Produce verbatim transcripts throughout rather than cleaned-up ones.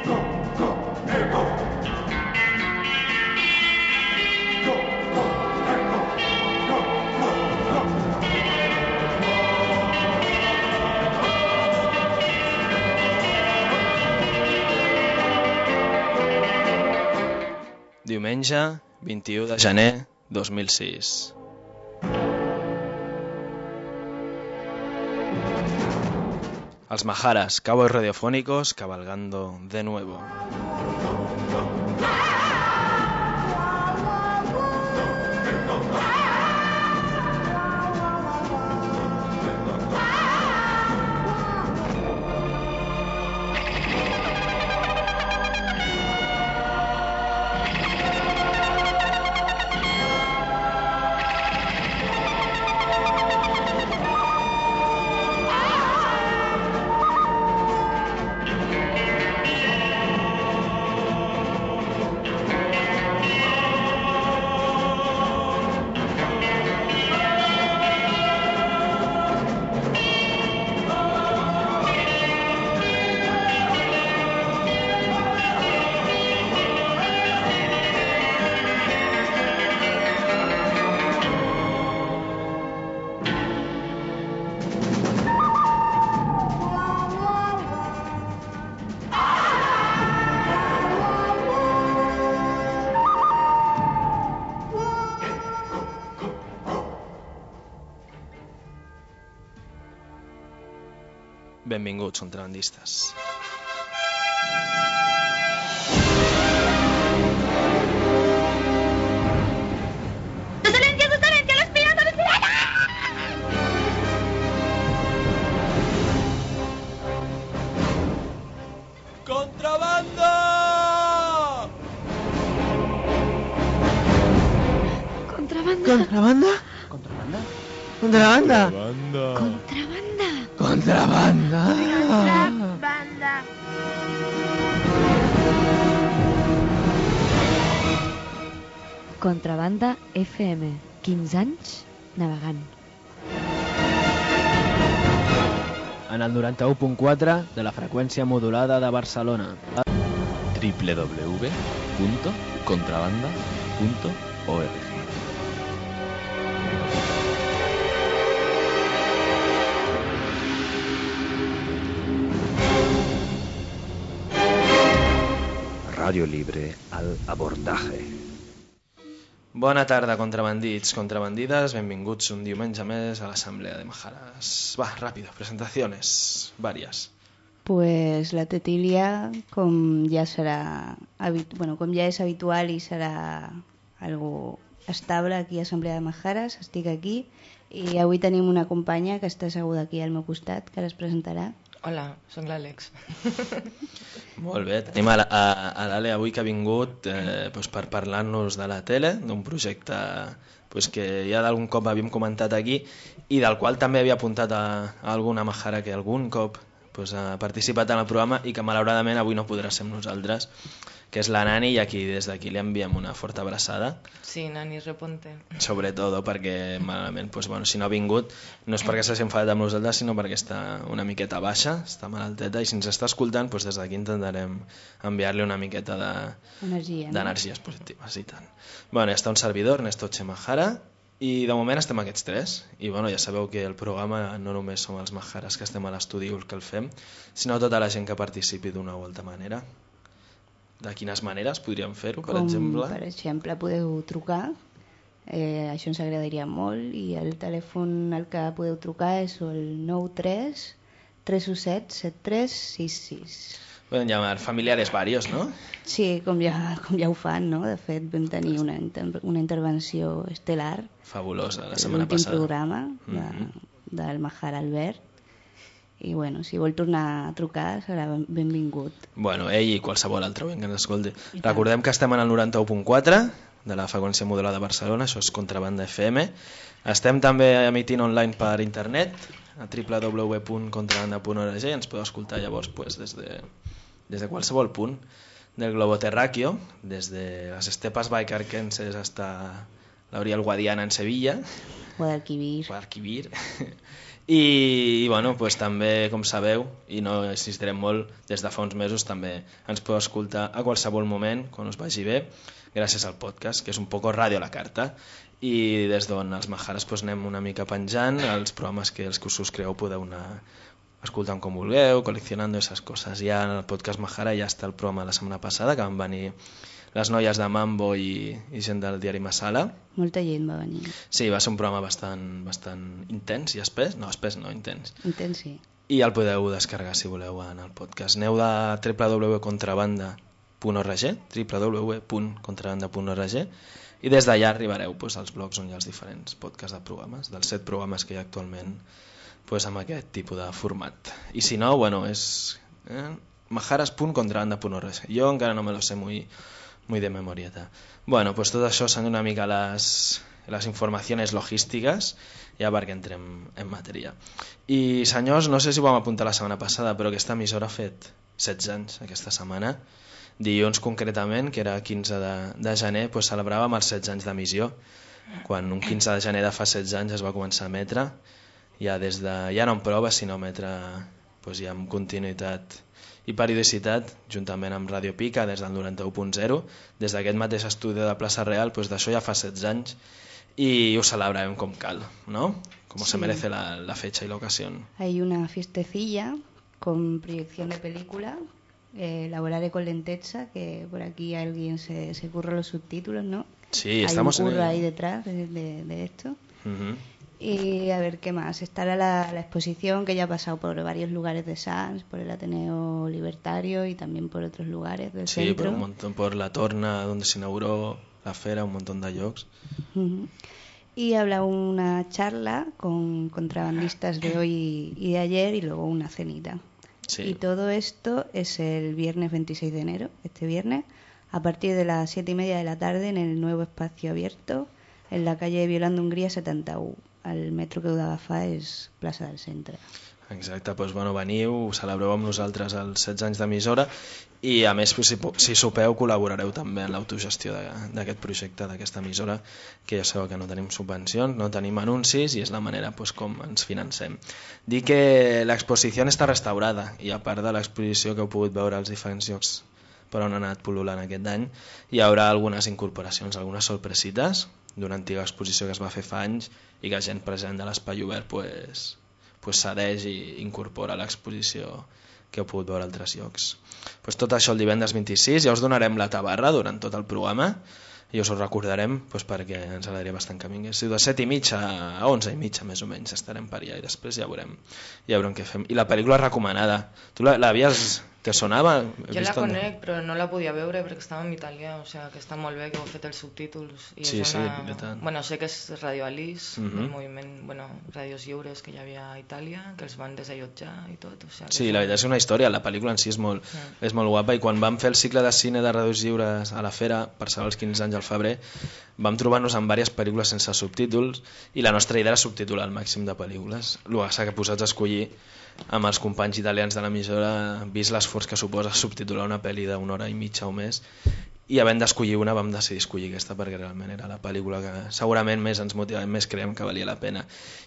Diumenge, vint-i-u de gener dos mil sis. Els Maharas, cowboys radiofónicos, cabalgando de nuevo. Benvinguts, contrabandistes. ¡Silencio, silencio! ¡Los piratas, los piratas! ¡Contrabanda! Contrabanda. ¿Contrabanda? ¿Contrabanda? ¿Contrabanda? Contrabanda. Contrabanda. ¡Contrabanda! Contrabanda. Contrabanda F M. quinze anys navegant. En el noranta-u punt quatre de la freqüència modulada de Barcelona. w w w punto contrabanda punto org. Radio Libre al abordaje. Bona tarda, contrabandits, contrabandides, benvinguts un diumenge més a l'Assemblea de Maharas. Va, ràpido, presentaciones, varias. Pues la Tetilia, com ja serà, habit... bueno, com ja és habitual i serà algo estable aquí a l'Assemblea de Maharas, estic aquí i avui tenim una companya que està asseguda aquí al meu costat, que les presentarà. Hola, soc l'Àlex. Molt bé, tenim a l'Ale avui que ha vingut eh, doncs per parlar-nos de la tele, d'un projecte doncs que ja d'algun cop havíem comentat aquí i del qual també havia apuntat a, a alguna Mahara que algun cop doncs, ha participat en el programa i que malauradament avui no podrà ser amb nosaltres, que és la Nani, i aquí des d'aquí li enviem una forta abraçada. Sí, Nani, reponte. Sobretot perquè malament, doncs, bueno, si no ha vingut no és perquè s'hagi enfadat amb nosaltres, sinó perquè està una miqueta baixa, està malalteta, i si ens està escoltant, doncs des d'aquí intentarem enviar-li una miqueta Energia, no? d'energies positives i tant. Bueno, ja està un servidor, Ernesto Che Mahara, i de moment estem aquests tres, i bueno, ja sabeu que el programa no només som els Maharas que estem a l'estudi que el fem, sinó tota la gent que participi d'una o altra manera. De quines maneres podríem fer-ho, per Com, exemple? per exemple, podeu trucar, eh, això ens agradaria molt, i el telèfon al que podeu trucar és el nou tres tres u set set tres sis sis. Poden llamar familiares varios, ¿no? Sí, com ja, com ja ho fan, no? De fet, vam tenir una, inter una intervenció estel·lar. Fabulosa, la setmana l'últim passada. programa de, Mm-hmm. del Mahara Albert. I bueno, si vol tornar a trucar serà benvingut. Bueno, ell i qualsevol altre oient que ens escolti. Recordem que estem en el noranta-u punt quatre de la freqüència modulada de Barcelona, això és Contrabanda F M. Estem també emitint online per internet a w w w punt contrabanda punt org i ens podeu escoltar llavors pues, des, de, des de qualsevol punt del globo terráqueo, des de les estepes baicarquenses hasta la Oriol Guadiana en Sevilla, Guadalquivir. Guadalquivir, I, i bueno, pues, també, com sabeu, i no insistirem molt, des de fa uns mesos també ens podeu escoltar a qualsevol moment, quan us vagi bé, gràcies al podcast, que és un poco ràdio a la carta, i des d'on els Majares pues, anem una mica penjant, els programes que els que us subscriveu podeu anar escoltant com vulgueu, col·leccionant esas coses. Ja en el podcast Majara ja està el programa de la setmana passada, que van venir les noies de Mambo i, i gent del diari Masala. Molta gent va venir. Sí, va ser un programa bastant, bastant intens i espès, no, espès no, intens. Intens, sí. I el podeu descarregar si voleu en el podcast. Aneu de w w w punt contrabanda punt org, w w w punt contrabanda punt org, i des d'allà arribareu pues, als blogs on hi ha els diferents podcasts de programes, dels set programes que hi ha actualment pues, amb aquest tipus de format. I si no, bueno, és eh, majares punt contrabanda punt org. Jo encara no me lo sé muy, muy de memorieta. Bueno, pues tot això són una mica les, les informacions logístiques, ja perquè entrem en matèria. I senyors, no sé si ho vam apuntar la setmana passada, però aquesta emissora ha fet setze anys aquesta setmana. Dilluns concretament, que era quinze de, de gener, pues, celebràvem els setze anys d'emissió, quan un quinze de gener de fa setze anys es va començar a emetre, ja des de, ja no en prova, sinó emetre pues, ja amb continuïtat i periodicitat, juntament amb Radio Pica des del noranta-u punt zero, des d'aquest mateix estudi de Plaça Real, pues, d'això ja fa setze anys, i ho celebrarem com cal, ¿no? Como sí. Se merece la, la fecha y la ocasión. Hay una fiestecilla con proyección de película, eh, Laborare con Lenteja, que por aquí alguien se, se curra los subtítulos, ¿no? Sí, estamos Hay un curro en el... ahí detrás de, de, de esto. Uh-huh. Y a ver qué más. Estará la, la exposición que ya ha pasado por varios lugares de Sants, por el Ateneo Libertario y también por otros lugares del sí, centro. Sí, por un montón, por la Torna, donde se inauguró la fera, un montón de llocs. Uh-huh. Y habrá una charla con contrabandistas de hoy y de ayer y luego una cenita. Sí. Y todo esto es el viernes veintiséis de enero, este viernes, a partir de las siete y media de la tarde en el nuevo espacio abierto en la calle Violando Hungría setanta u. El metro que heu d'agafar és plaça del centre. Exacte, doncs bueno, veniu, celebreu amb nosaltres els setze anys d'emissora i a més, si, si sopeu, col·laborareu també en l'autogestió d'aquest projecte, d'aquesta emissora, que ja sabeu que no tenim subvencions, no tenim anuncis i és la manera doncs, com ens financem. Dir que l'exposició està restaurada i a part de l'exposició que heu pogut veure als diferents llocs per on ha anat pol·lulant aquest any, hi haurà algunes incorporacions, algunes sorpresites d'una antiga exposició que es va fer fa anys i que gent present de l'espai obert pues, pues cedeix i incorpora l'exposició que heu pogut veure a altres llocs. Pues tot això el divendres vint-i-sis, ja us donarem la tabarra durant tot el programa i us ho recordarem pues, perquè ens agradaria bastant que vinguéssiu de set i mitja a onze i mitja més o menys estarem per allà i després ja veurem, ja veurem què fem. I la pel·lícula recomanada, tu l'havies... ¿Te sonava? Jo la conec, però no la podia veure perquè estava en italià, o sigui que està molt bé que heu fet els subtítols. I sí, és una... sí, tant. Bueno, sé que és Radio Alice, uh-huh. el moviment, bueno, ràdios lliures que hi havia a Itàlia, que els van desallotjar i tot. O sigui, sí, la veritat és una història, la pel·lícula en si és molt, uh-huh. és molt guapa i quan vam fer el cicle de cine de ràdios lliures a la Fera, per celebrar els quinze anys al febrer, vam trobar-nos amb diverses pel·lícules sense subtítols i la nostra idea era subtitular al màxim de pel·lícules. El que passa que posats a escollir amb els companys italians de l'emissora, vist l'esforç que suposa subtitular una pel·li d'una hora i mitja o més, i havent d'escollir una vam decidir escollir aquesta perquè realment era la pel·lícula que segurament més ens motivava, més creiem que valia la pena.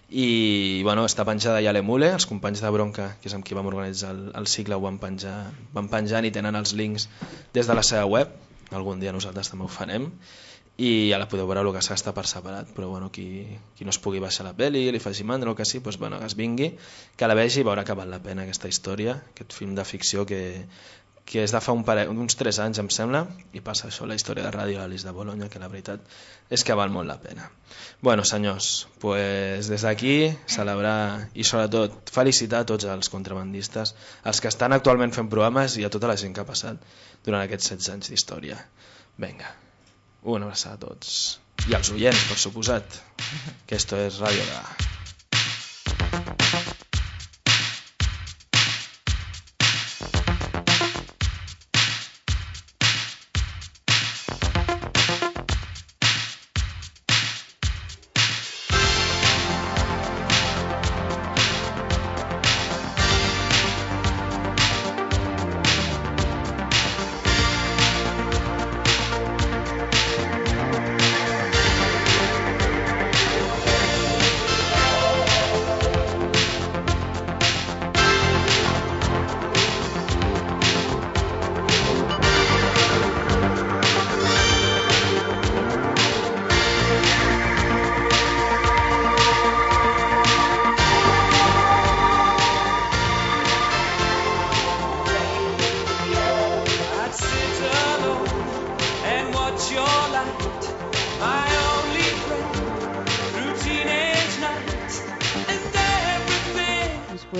I bueno, està penjada ja a l'Emule, els companys de Bronca, que és amb qui vam organitzar el, el cicle, ho van penjar, van penjant i tenen els links des de la seva web, algun dia nosaltres també ho farem, i ja la podeu veure el que s'està per separat, però bueno, qui, qui no es pugui baixar la pel·li, li faci mandra o que sí, doncs, bueno, que es vingui, que la vegi i veurà que val la pena aquesta història, aquest film de ficció que, que és de fa un pare, uns tres anys em sembla, i passa això, la història de Ràdio Alice de Bologna, que la veritat és que val molt la pena. Bueno, senyors, pues, des d'aquí celebrar i sobretot felicitar a tots els contrabandistes, els que estan actualment fent programes i a tota la gent que ha passat durant aquests setze anys d'història. Vinga. Una abraçada a tots. I als oients, per suposat, que esto es Radio Da.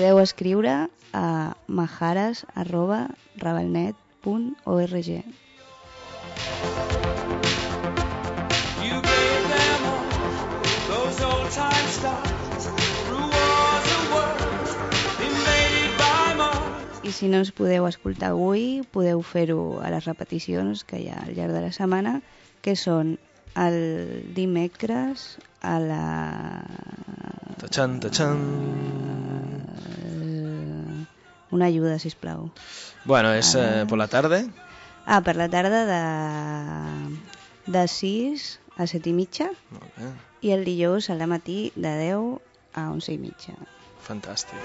podeu escriure a majares arroba rabalnet punt org. You gave them all those old time stars through wars and worlds invaded by Mars. I si no ens podeu escoltar avui, podeu fer-ho a les repeticions que hi ha al llarg de la setmana, que són el dimecres a la... Tachan, tachan. Una ayuda, sisplau. Bueno, és eh, por la tarda. Ah, per la tarda de, de sis a set i mitja. Molt bé. I el dijous al matí de deu a onze i mitja. Fantàstic.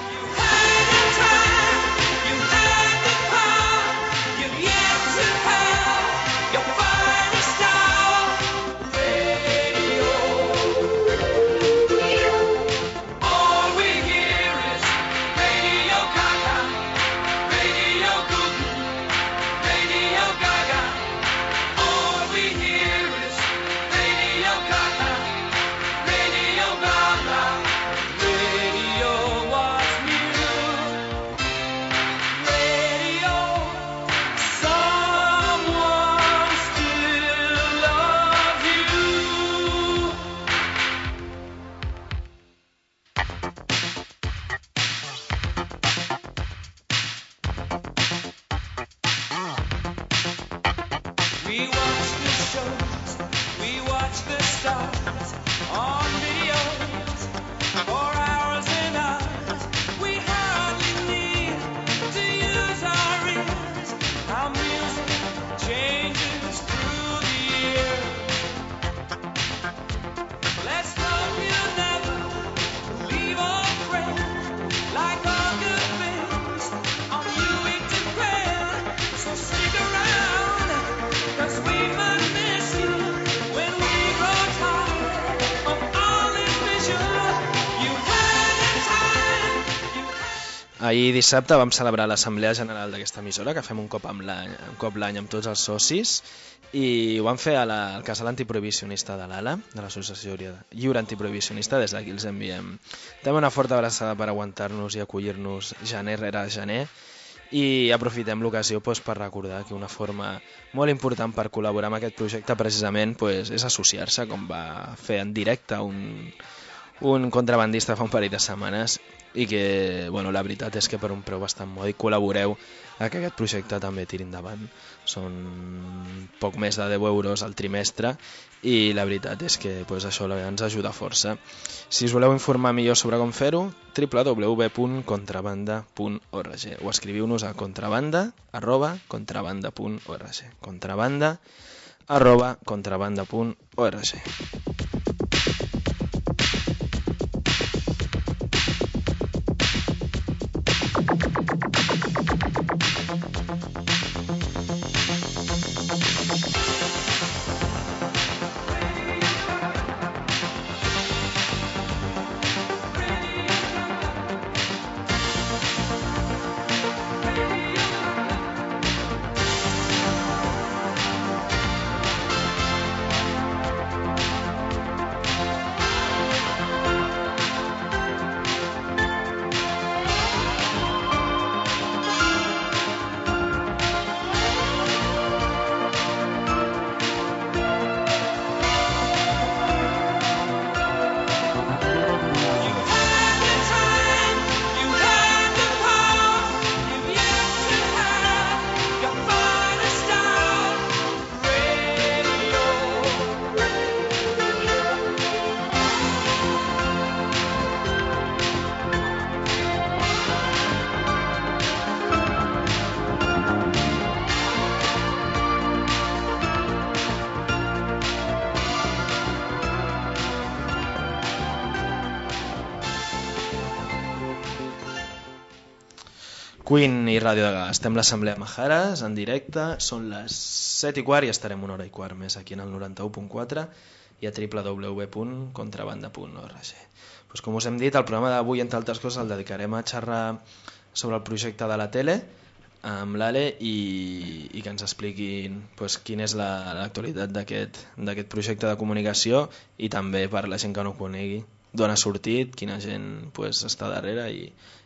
We watch the shows, we watch the stars on videos for hours and hours. We hardly need to use our ears. Our music changes through the year. Let's hope you never leave our friend. Like all good things, on you we depend. So stick around, 'cause we might miss you when we grow tired of all this vision. You had the time, you had... Ahir dissabte vam celebrar l'Assemblea General d'aquesta emissora, que fem un cop amb l'any, un cop l'any amb tots els socis, i ho vam fer a la, al casal antiprohibicionista de l'Ala, de l'Associació Lliure Antiprohibicionista. Des d'aquí els enviem també una forta abraçada per aguantar-nos i acollir-nos gener rere gener, i aprofitem l'ocasió doncs, per recordar que una forma molt important per col·laborar amb aquest projecte precisament doncs, és associar-se, com va fer en directe un, un contrabandista fa un parell de setmanes, i que bueno, la veritat és que per un preu bastant mòdic col·laboreu a que aquest projecte també tiri endavant. Són poc més de deu euros al trimestre i la veritat és que pues, això ens ajuda força. Si us voleu informar millor sobre com fer-ho, w w w punt contrabanda punt org, o escriviu-nos a contrabanda arroba contrabanda punt org, contrabanda arroba contrabanda punt org. Queen i Ràdio Degà, estem a l'Assemblea Majares en directe, són les set i quart i estarem una hora i quart més aquí en el noranta-u punt quatre i a w w w punt contrabanda punt org. Pues com us hem dit, el programa d'avui, entre altres coses, el dedicarem a xerrar sobre el projecte de la tele amb l'Ale i, i que ens expliquin pues, quina és l'actualitat la, d'aquest projecte de comunicació i també per la gent que no ho conegui, d'on ha sortit, quina gent pues, està darrere i,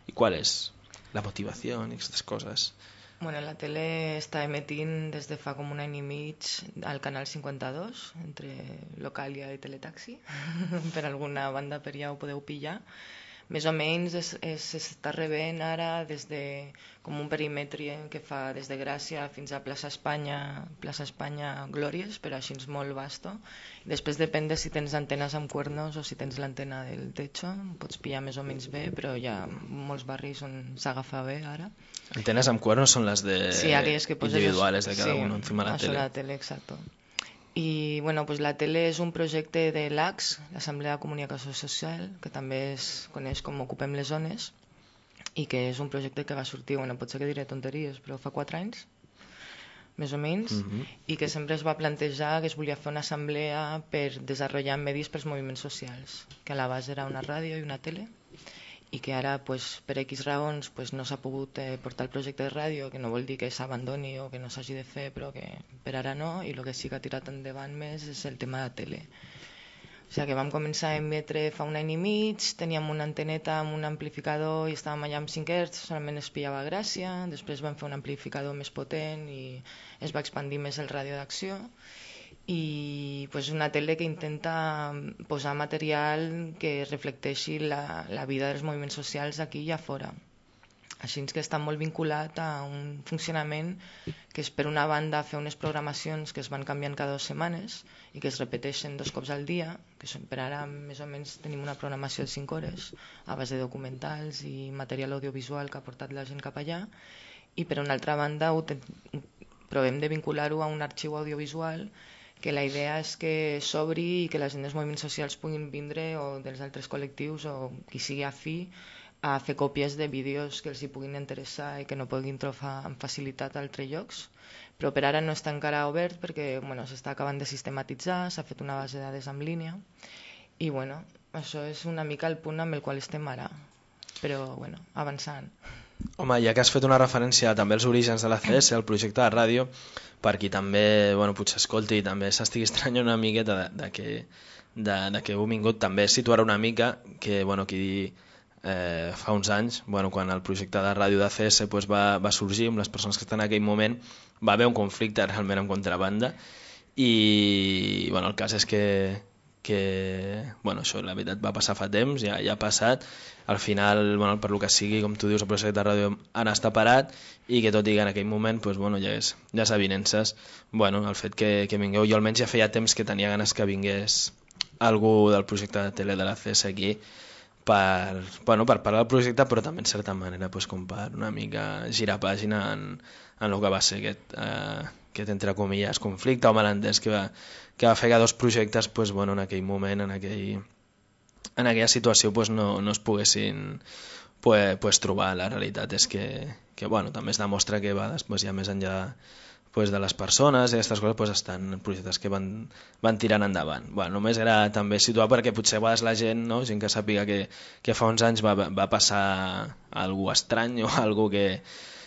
¿Y cuál es la motivación y estas cosas? Bueno, la tele està emetint des de fa com un any i mig al canal cinquanta-dos, entre Locàlia i Teletaxi. Per alguna banda per ja ho podeu pillar. Més o menys s'està rebent ara des de com un perímetre que fa des de Gràcia fins a Plaça Espanya, Plaça Espanya Glòries, però així és molt vasto. Després depèn de si tens antenes amb cuernos o si tens l'antena del techo, pots pillar més o menys bé, però hi ha molts barris on s'agafa bé ara. Antenas amb cuernos són les de sí, aquelles que poses individuales de cada sí, uno encima de la tele. la tele, exacto. I bueno, pues la tele és un projecte de l'A C S, l'Assemblea de Comunicació Social, que també es coneix com Ocupem les Zones, i que és un projecte que va sortir, bueno, potser que diré tonteries, però fa quatre anys, més o menys, Mhm. i que sempre es va plantejar que es volia fer una assemblea per desenvolupar medis pels moviments socials, que a la base era una ràdio i una tele, i que ara pues, per X raons pues, no s'ha pogut eh, portar el projecte de ràdio, que no vol dir que s'abandoni o que no s'hagi de fer, però que per ara no, i el que sí que ha tirat endavant més és el tema de tele. O sigui que vam començar a emetre fa un any i mig, teníem una anteneta amb un amplificador i estàvem allà amb cinc hertz, solament es pillava a Gràcia, després vam fer un amplificador més potent i es va expandir més el ràdio d'acció, i pues, una tele que intenta posar material que reflecteixi la, la vida dels moviments socials aquí i a fora. Així que està molt vinculat a un funcionament que és per una banda fer unes programacions que es van canviant cada dues setmanes i que es repeteixen dos cops al dia, que són, per ara més o menys tenim una programació de cinc hores a base de documentals i material audiovisual que ha portat la gent cap allà, i per una altra banda ho ten... provem de vincular-ho a un arxiu audiovisual que la idea és que s'obri i que la gent dels moviments socials puguin vindre o dels altres col·lectius o qui sigui afí a fer còpies de vídeos que els hi puguin interessar i que no puguin trobar amb facilitat a altres llocs, però per ara no està encara obert perquè bueno, s'està acabant de sistematitzar, s'ha fet una base de dades en línia i bueno, això és una mica el punt amb el qual estem ara, però bueno, avançant. Home, ja que has fet una referència també als orígens de la C S, el projecte de ràdio, per qui també bueno, potser escolti i també s'estigui estranyant una miqueta de, de, que, de, de que heu vingut, també situar una mica que bueno, qui eh, fa uns anys, bueno, quan el projecte de ràdio de C S pues, va, va sorgir amb les persones que estan en aquell moment, va haver un conflicte realment amb contrabanda i bueno, el cas és que, que bueno, això la veritat va passar fa temps, ja, ja ha passat, al final, bueno, per lo que sigui, com tu dius, el projecte de ràdio ara està parat i que tot i que en aquell moment pues, bueno, ja és ja s'avinences, bueno, el fet que, que vingueu, jo almenys ja feia temps que tenia ganes que vingués algú del projecte de tele de la C S aquí per, bueno, per parlar del projecte, però també en certa manera pues, com per una mica girar pàgina en, en el que va ser aquest, eh, aquest entre comilles conflicte o malentès que va, que va fer que dos projectes pues, bueno, en aquell moment, en, aquell, en aquella situació pues, no, no es poguessin pues, pues, trobar. La realitat és que, que bueno, també es demostra que a vegades pues, ja més enllà pues, de les persones i aquestes coses pues, estan projectes que van, van tirant endavant. Bueno, només era també situar perquè potser a vegades la gent, no? Gent que sàpiga que, que fa uns anys va, va passar algo estrany o algo que,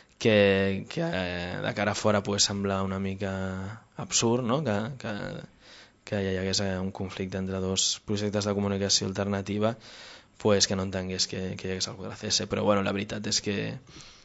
que, que de cara a fora pues, sembla una mica absurd, no? que, que, que hi hagués un conflicte entre dos projectes de comunicació alternativa, pues, que no entengués que, que hi hagués algú de la C S, però bueno, la veritat és que,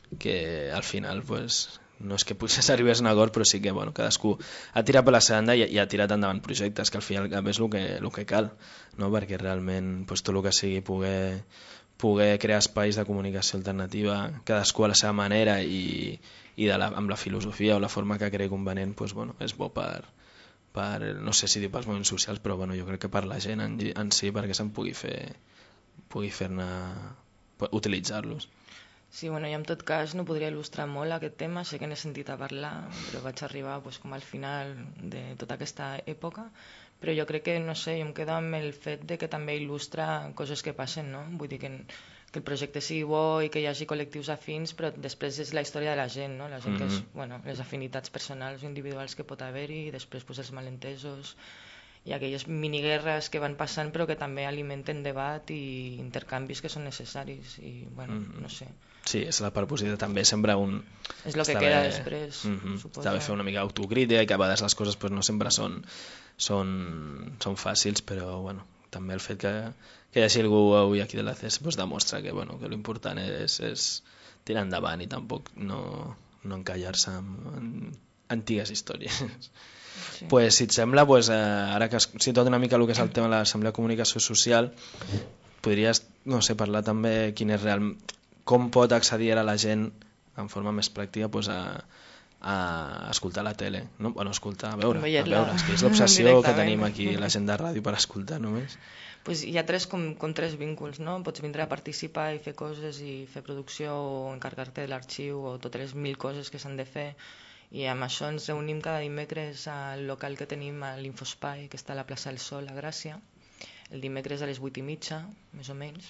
que al final pues, no és que potser s'arribés a un acord, però sí que bueno, cadascú ha tirat per la seva banda i, i ha tirat endavant projectes, que al final és el que, el que cal, no? Perquè realment pues, tot el que sigui poder, poder crear espais de comunicació alternativa, cadascú a la seva manera i, i de la, amb la filosofia o la forma que cregui convenient, pues, bueno, és bo per, per, no sé si dir pels moviments socials, però bueno, jo crec que per la gent en, en si, perquè se'n pugui fer, pugui fer-ne, utilitzar-los. Sí, bueno, i en tot cas no podria il·lustrar molt aquest tema, sé que n'he sentit a parlar, però vaig arribar pues, com al final de tota aquesta època, però jo crec que, no sé, jo em quedo amb el fet de que també il·lustra coses que passen, no? Vull dir que, que el projecte sigui bo i que hi hagi col·lectius afins, però després és la història de la gent, no? La gent mm-hmm. que és, bueno, les afinitats personals o individuals que pot haver-hi, i després pues, els malentesos i aquelles miniguerres que van passant però que també alimenten debat i intercanvis que són necessaris i, bueno, mm-hmm. no sé. Sí, és la part positiva, també sempre un... És el que està queda bé, després, mm-hmm. suposo. Està bé fer una mica autocrítica i que a vegades les coses pues, no sempre són, són, són fàcils, però bueno, també el fet que, que hi hagi algú avui aquí de l'A C S pues, demostra que, bueno, que l'important és, és tirar endavant i tampoc no, no encallar-se en, en antigues històries. Sí. Pues, si et sembla, pues, eh, ara que has citat una mica el que és el tema de l'Assemblea de Comunicació Social, podries, no sé, parlar també quin és real, com pot accedir a la gent en forma més pràctica pues, a, a escoltar la tele, no? Bueno, escoltar, a veure, a veure, és que és l'obsessió que tenim aquí la gent de ràdio per escoltar només. Pues hi ha tres, com, com tres vínculs, no? Pots vindre a participar i fer coses i fer producció o encarregar-te de l'arxiu o totes les mil coses que s'han de fer, i amb això ens reunim cada dimecres al local que tenim a l'Infospai, que està a la plaça del Sol, a Gràcia, el dimecres a les vuit i mitja, més o menys.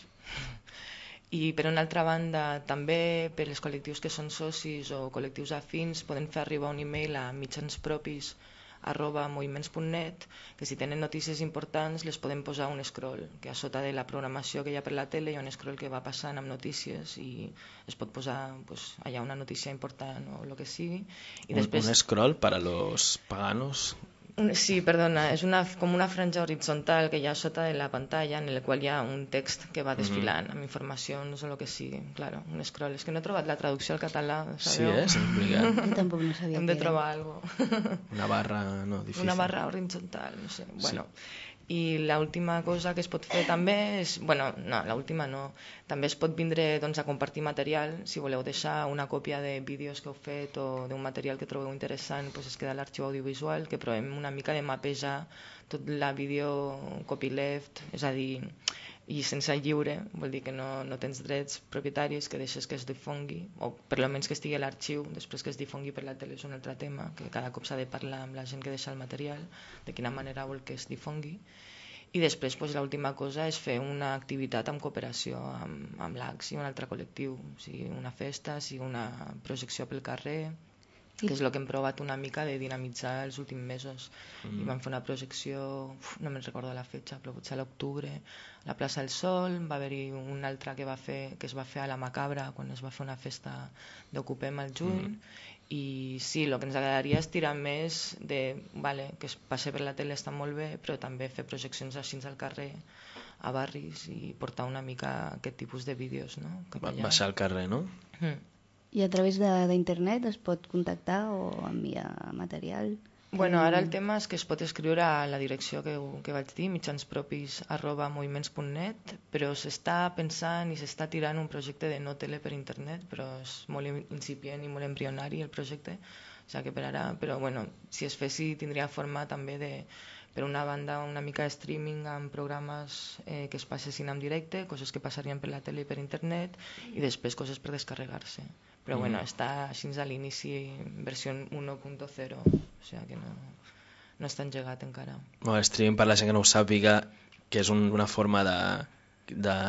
I per una altra banda, també per als col·lectius que són socis o col·lectius afins, poden fer arribar un e-mail a mitjanspropis arroba moviments punt net, que si tenen notícies importants les poden posar un scroll, que a sota de la programació que hi ha per la tele hi ha un scroll que va passant amb notícies i es pot posar pues, allà una notícia important o el que sigui. I un, després... un scroll per a los paganos... Sí, perdona, és una, com una franja horitzontal que hi ha sota de la pantalla en el qual hi ha un text que va desfilant mm-hmm. amb informacions o el que sigui. Claro, un scroll. És que no he trobat la traducció al català, sabeu? Sí, eh? És complicat. Jo tampoc no sabia. Hem de trobar alguna cosa. Una barra, no, difícil. Una barra horitzontal, no sé. Bueno, sí. I l'última cosa que es pot fer també és... Bueno, no, l'última no. També es pot vindre doncs, a compartir material. Si voleu deixar una còpia de vídeos que heu fet o d'un material que trobeu interessant, doncs es queda a l'arxiu audiovisual, que provem una mica de mapejar tot la vídeo copyleft, és a dir, llicència lliure, vol dir que no, no tens drets propietaris, que deixes que es difongui, o per almenys que estigui a l'arxiu, després que es difongui per la tele és un altre tema, que cada cop s'ha de parlar amb la gent que deixa el material, de quina manera vol que es difongui. I després doncs, l'última cosa és fer una activitat amb cooperació amb, amb l'A C S i un altre col·lectiu, sigui una festa, sigui una projecció pel carrer, que és el que hem provat una mica de dinamitzar els últims mesos. Mm. I vam fer una projecció, uf, no me'n recordo la fetxa, però potser a l'octubre, a la plaça del Sol, va haver-hi una altra que, va fer, que es va fer a la Macabra, quan es va fer una festa d'Ocupem al juny, mm. i sí, el que ens agradaria és tirar més de, vale, que es passe per la tele està molt bé, però també fer projeccions així al carrer, a barris, i portar una mica aquest tipus de vídeos, no? Va, baixar al carrer, no? Mm. I a través d'internet es pot contactar o enviar material? Bueno, ara el tema és que es pot escriure a la direcció que, que vaig dir, mitjanspropis arroba moviments punt net, però s'està pensant i s'està tirant un projecte de no tele per internet, però és molt incipient i molt embrionari el projecte, o sigui que per ara, però bueno, si es fessi tindria forma també de, per una banda, una mica de streaming amb programes eh, que es passessin en directe, coses que passarien per la tele i per internet, i després coses per descarregar-se. Però mm. bueno, està així a l'inici, versió uno punt zero, o sigui que no, no està engegat encara. Bueno, el streaming, per la gent que no ho sàpiga, que és un, una forma de, de,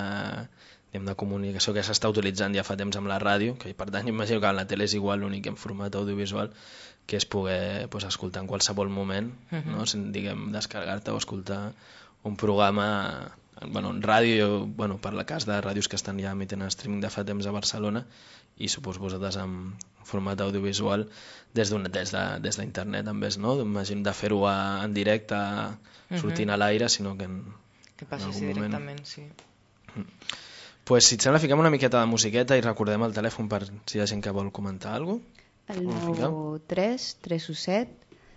de comunicació que s'està utilitzant ja fa temps amb la ràdio, que per tant imagino que en la tele és igual, l'únic en format audiovisual, que és poder pues, escoltar en qualsevol moment, uh-huh. no? Sin, diguem, descarregar-te o escoltar un programa, bueno, en ràdio, bueno, per la cas de ràdios que estan ja emetent en streaming de fa temps a Barcelona, i suposo vosaltres en format audiovisual des d'internet en vez, no? Imagino de fer-ho en directe, sortint uh-huh. a l'aire, sinó que en, que passi directament, sí. Pues, si et sembla, fiquem una miqueta de musiqueta i recordem el telèfon per si hi ha gent que vol comentar alguna cosa. El nou tres tres u set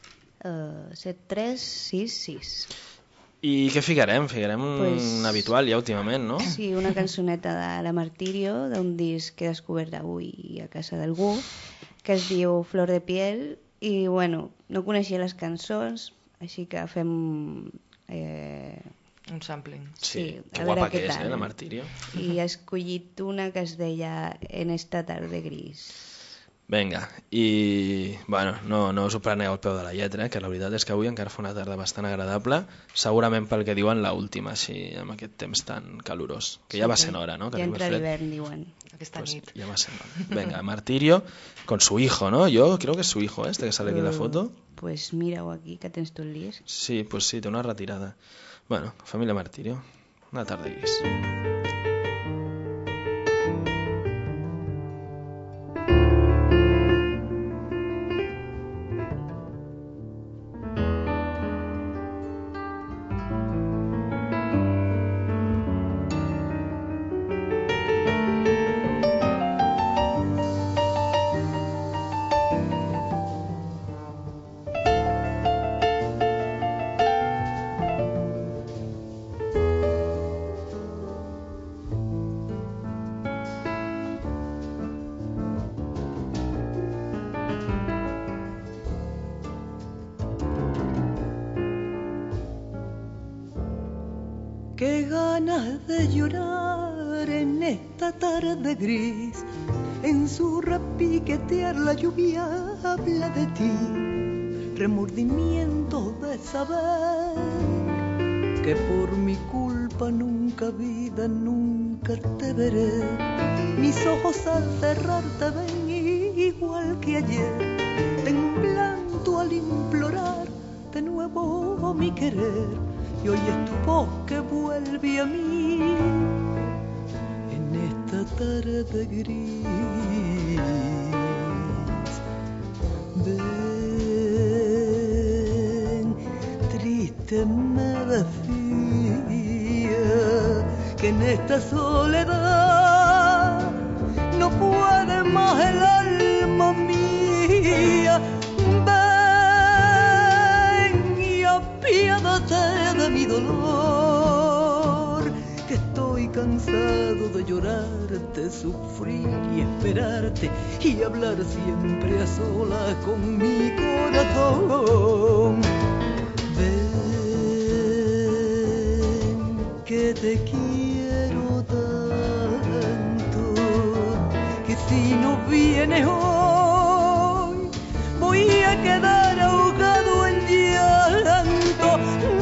set tres sis sis. I què ficarem? Ficarem pues, un habitual ja últimament, no? Sí, una cançoneta de la Martirio, d'un disc que he descobert avui a casa d'algú, que es diu Flor de Piel, i bueno, no coneixia les cançons, així que fem... Eh... un sampling. Sí, sí, que guapa que és, eh, la Martirio. I he escollit una que es deia En esta tarde gris. Vinga, i bueno, no, no us ho preneu al peu de la lletra, eh? Que la veritat és que avui encara fa una tarda bastant agradable, segurament pel que diuen l'última, així, amb aquest temps tan calorós, que ja va sent hora, no? Que ja entra l'hivern, diuen. Aquesta pues nit. Ja va sent hora. Venga, Martirio, con su hijo, ¿no? Yo creo que es su hijo, este que sale aquí en la foto. Pues mira-ho aquí, que tens tu el lies. Sí, pues sí, té una retirada. Bueno, familia Martirio, una tarde gris. Qué ganas de llorar en esta tarde gris, en su repiquetear la lluvia habla de ti, remordimiento de saber que por mi culpa nunca vida, nunca te veré. Mis ojos al cerrar te ven igual que ayer, temblando al implorar de nuevo mi querer. Y hoy es tu voz que vuelve a mí en esta tarde gris. Ven, triste me decía que en esta soledad no puede más el alma mía. Ven y apiádate de mi dolor, que estoy cansado de llorarte, sufrir y esperarte y hablar siempre a solas con mi corazón. Ven, que te quiero tanto, que si no vienes hoy voy a quedar ahogado en llanto.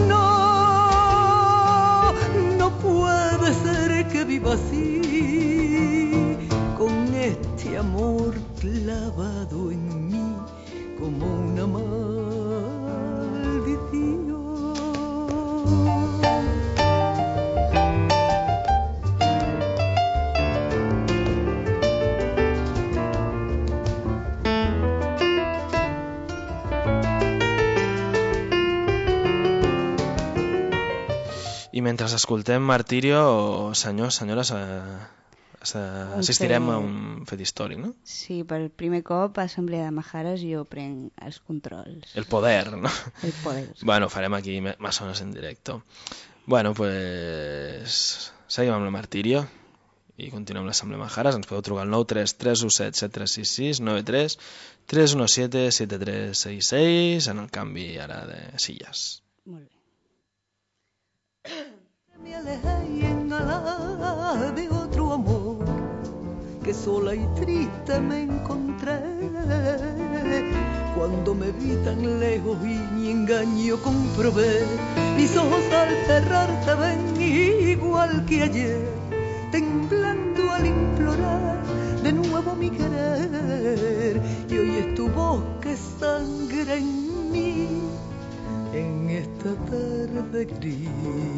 No, no puede ser que viva así, con este amor clavado en mí como una maldición. I mentre escoltem Martirio, senyors, senyores, eh, eh, assistirem a un fet històric, no? Sí, per primer cop a Assemblea de Majares jo prenc els controls. El poder, no? El poder. Bueno, farem aquí más o menos en directo. Bueno, pues seguim amb la Martirio i continuem l'Assemblea Majares. Ens podeu trucar al nou tres tres u set set tres sis sis nou tres tres u set set tres sis sis en el canvi ara de silles. Molt bé. Me alejé y en ala de otro amor, que sola y triste me encontré, cuando me vi tan lejos y mi engaño comprobé. Mis ojos al cerrar te ven igual que ayer, temblando al implorar de nuevo mi querer. Y hoy es tu voz que sangra en mí en esta tarde gris.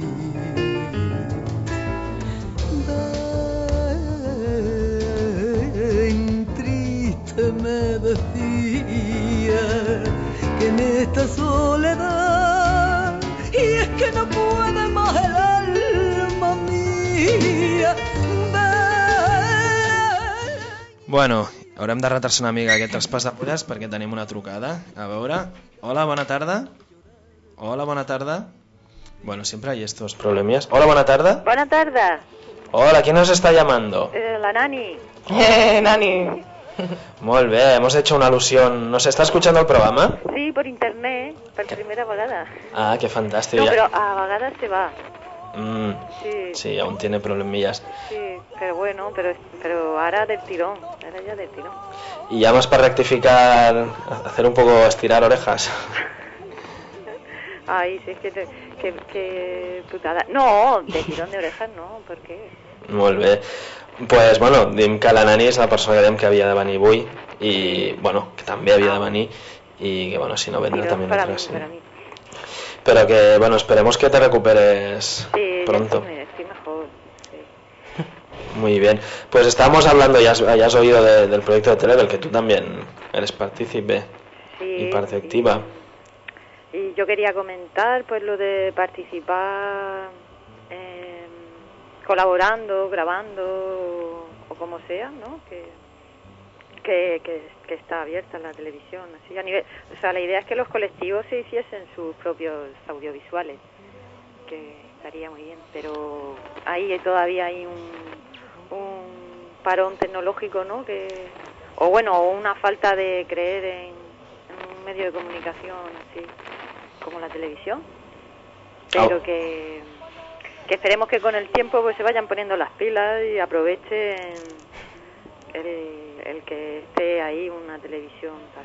Ven, triste me decía que en esta soledad, y es que no puede más el alma mía. Ven. Bueno, haurem de retrasar una mica aquest traspàs de pures perquè tenim una trucada. A veure... Hola, bona tarda. Hola, bona tarda. Bueno, siempre hay estos problemas. Hola, buena tarde. Buena tarde. Hola, ¿quién nos está llamando? Eh, la Nani. Eh, Nani. Muy bien, hemos hecho una alusión. ¿Nos está escuchando el programa? Sí, por internet, per primera vegada. Ah, qué fantástico. No, ya. pero a vegades se va. Mm, Sí. sí, aún tiene problemillas. Sí, pero bueno, pero, pero ahora del tirón, ahora ya del tirón. Y ya más para rectificar, hacer un poco estirar orejas. Ay, sí, es que, te, que, que putada. No, de tirón de orejas no, ¿por qué? Molt bé. Pues, bueno, dim que la Nani és la persona que dèiem que havia de venir avui i, bueno, que també havia de venir i que, bueno, si no vendrá Tirón también para otra, mí, sí. para mí. Pero que, bueno, esperemos que te recuperes Sí, pronto. ya estoy, estoy mejor. Sí. Muy bien. Pues estábamos hablando, ya has, ya has oído de- del proyecto de tele del que tú también eres partícipe Sí, y parte sí. activa. Y yo quería comentar pues lo de participar eh, colaborando, grabando o, o como sea, ¿no? Que, que, que, que está abierta en la televisión, así a nivel, o sea, la idea es que los colectivos se hiciesen sus propios audiovisuales, que estaría muy bien, pero ahí todavía hay un, un parón tecnológico, ¿no? Que, o bueno, o una falta de creer en, en un medio de comunicación así como la televisión, pero Ah. que que esperemos que con el tiempo pues se vayan poniendo las pilas y aprovechen el, el que esté ahí una televisión para...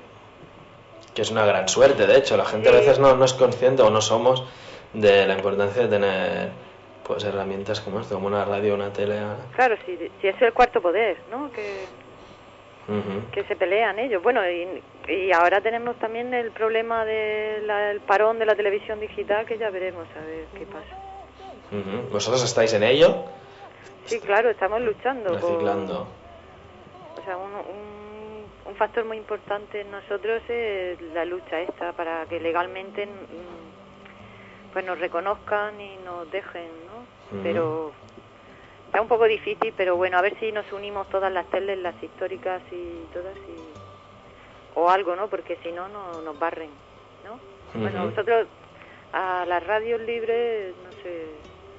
Que es una gran suerte, de hecho, la gente Sí. a veces no, no es consciente o no somos de la importancia de tener pues herramientas como esto, como una radio, una tele. Claro, si, si es el cuarto poder, ¿no? Que, Ujú. que se pelean ellos. Bueno, y, y ahora tenemos también el problema del parón de la televisión digital, que ya veremos a ver qué pasa. Ujú. ¿Vosotros estáis en ello? Sí, claro, estamos luchando. Reciclando. Por, o sea, un, un, un factor muy importante en nosotros es la lucha esta para que legalmente mm, pues nos reconozcan y nos dejen, ¿no? Ujú. Pero está un poco difícil, pero bueno, a ver si nos unimos todas las teles, las históricas y todas, y, o algo, ¿no? Porque si no, no nos barren, ¿no? Ujú. Bueno, nosotros a las radios libres, no sé...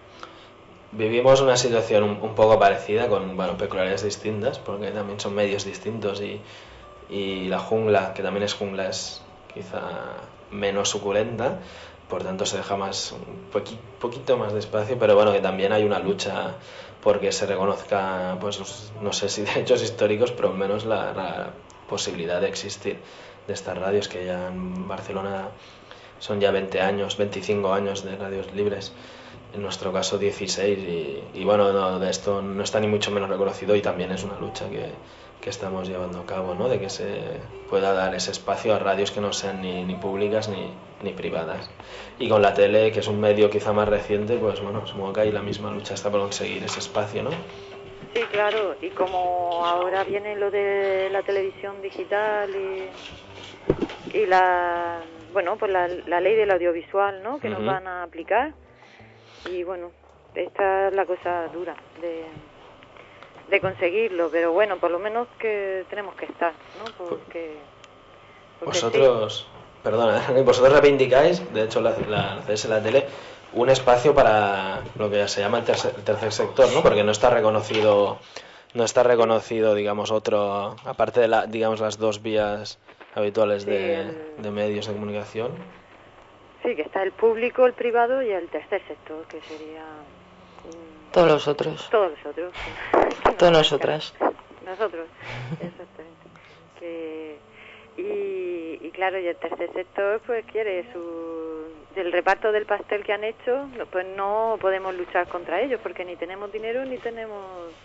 Vivimos una situación un, un poco parecida con, bueno, peculiaridades distintas, porque también son medios distintos y, y la jungla, que también es jungla, es quizá menos suculenta, por tanto se deja más un poqui, poquito más de espacio, pero bueno, que también hay una lucha porque se reconozca, pues no sé si derechos históricos, pero al menos la, la posibilidad de existir de estas radios, que ya en Barcelona son ya veinte años, veinticinco años de radios libres, en nuestro caso dieciséis, y, y bueno, no, de esto no está ni mucho menos reconocido, y también es una lucha que, que estamos llevando a cabo, ¿no? De que se pueda dar ese espacio a radios que no sean ni, ni públicas ni, ni privadas. Y con la tele, que es un medio quizá más reciente, pues bueno, supongo que hay la misma lucha está por conseguir ese espacio, ¿no? Sí, claro, y como ahora viene lo de la televisión digital y, y la, bueno, pues la, la ley del audiovisual, ¿no? Que nos Ujú. van a aplicar, y bueno, esta es la cosa dura de, de conseguirlo, pero bueno, por lo menos que tenemos que estar, ¿no? Porque, porque Vosotros, perdona, vosotros reivindicáis, de hecho la, la, la C S, la tele, un espacio para lo que se llama el tercer, el tercer sector, ¿no? Porque no está reconocido, no está reconocido, digamos, otro, aparte de la, digamos, las dos vías habituales Sí, de, el- de medios de comunicación. sí, que está el público, el privado y el tercer sector, que sería mm, Todos los otros. todos los otros. Todas nosotras. Nosotros, exactamente. Que, y, y claro, y el tercer sector pues quiere su... del reparto del pastel que han hecho, pues no podemos luchar contra ellos, porque ni tenemos dinero ni tenemos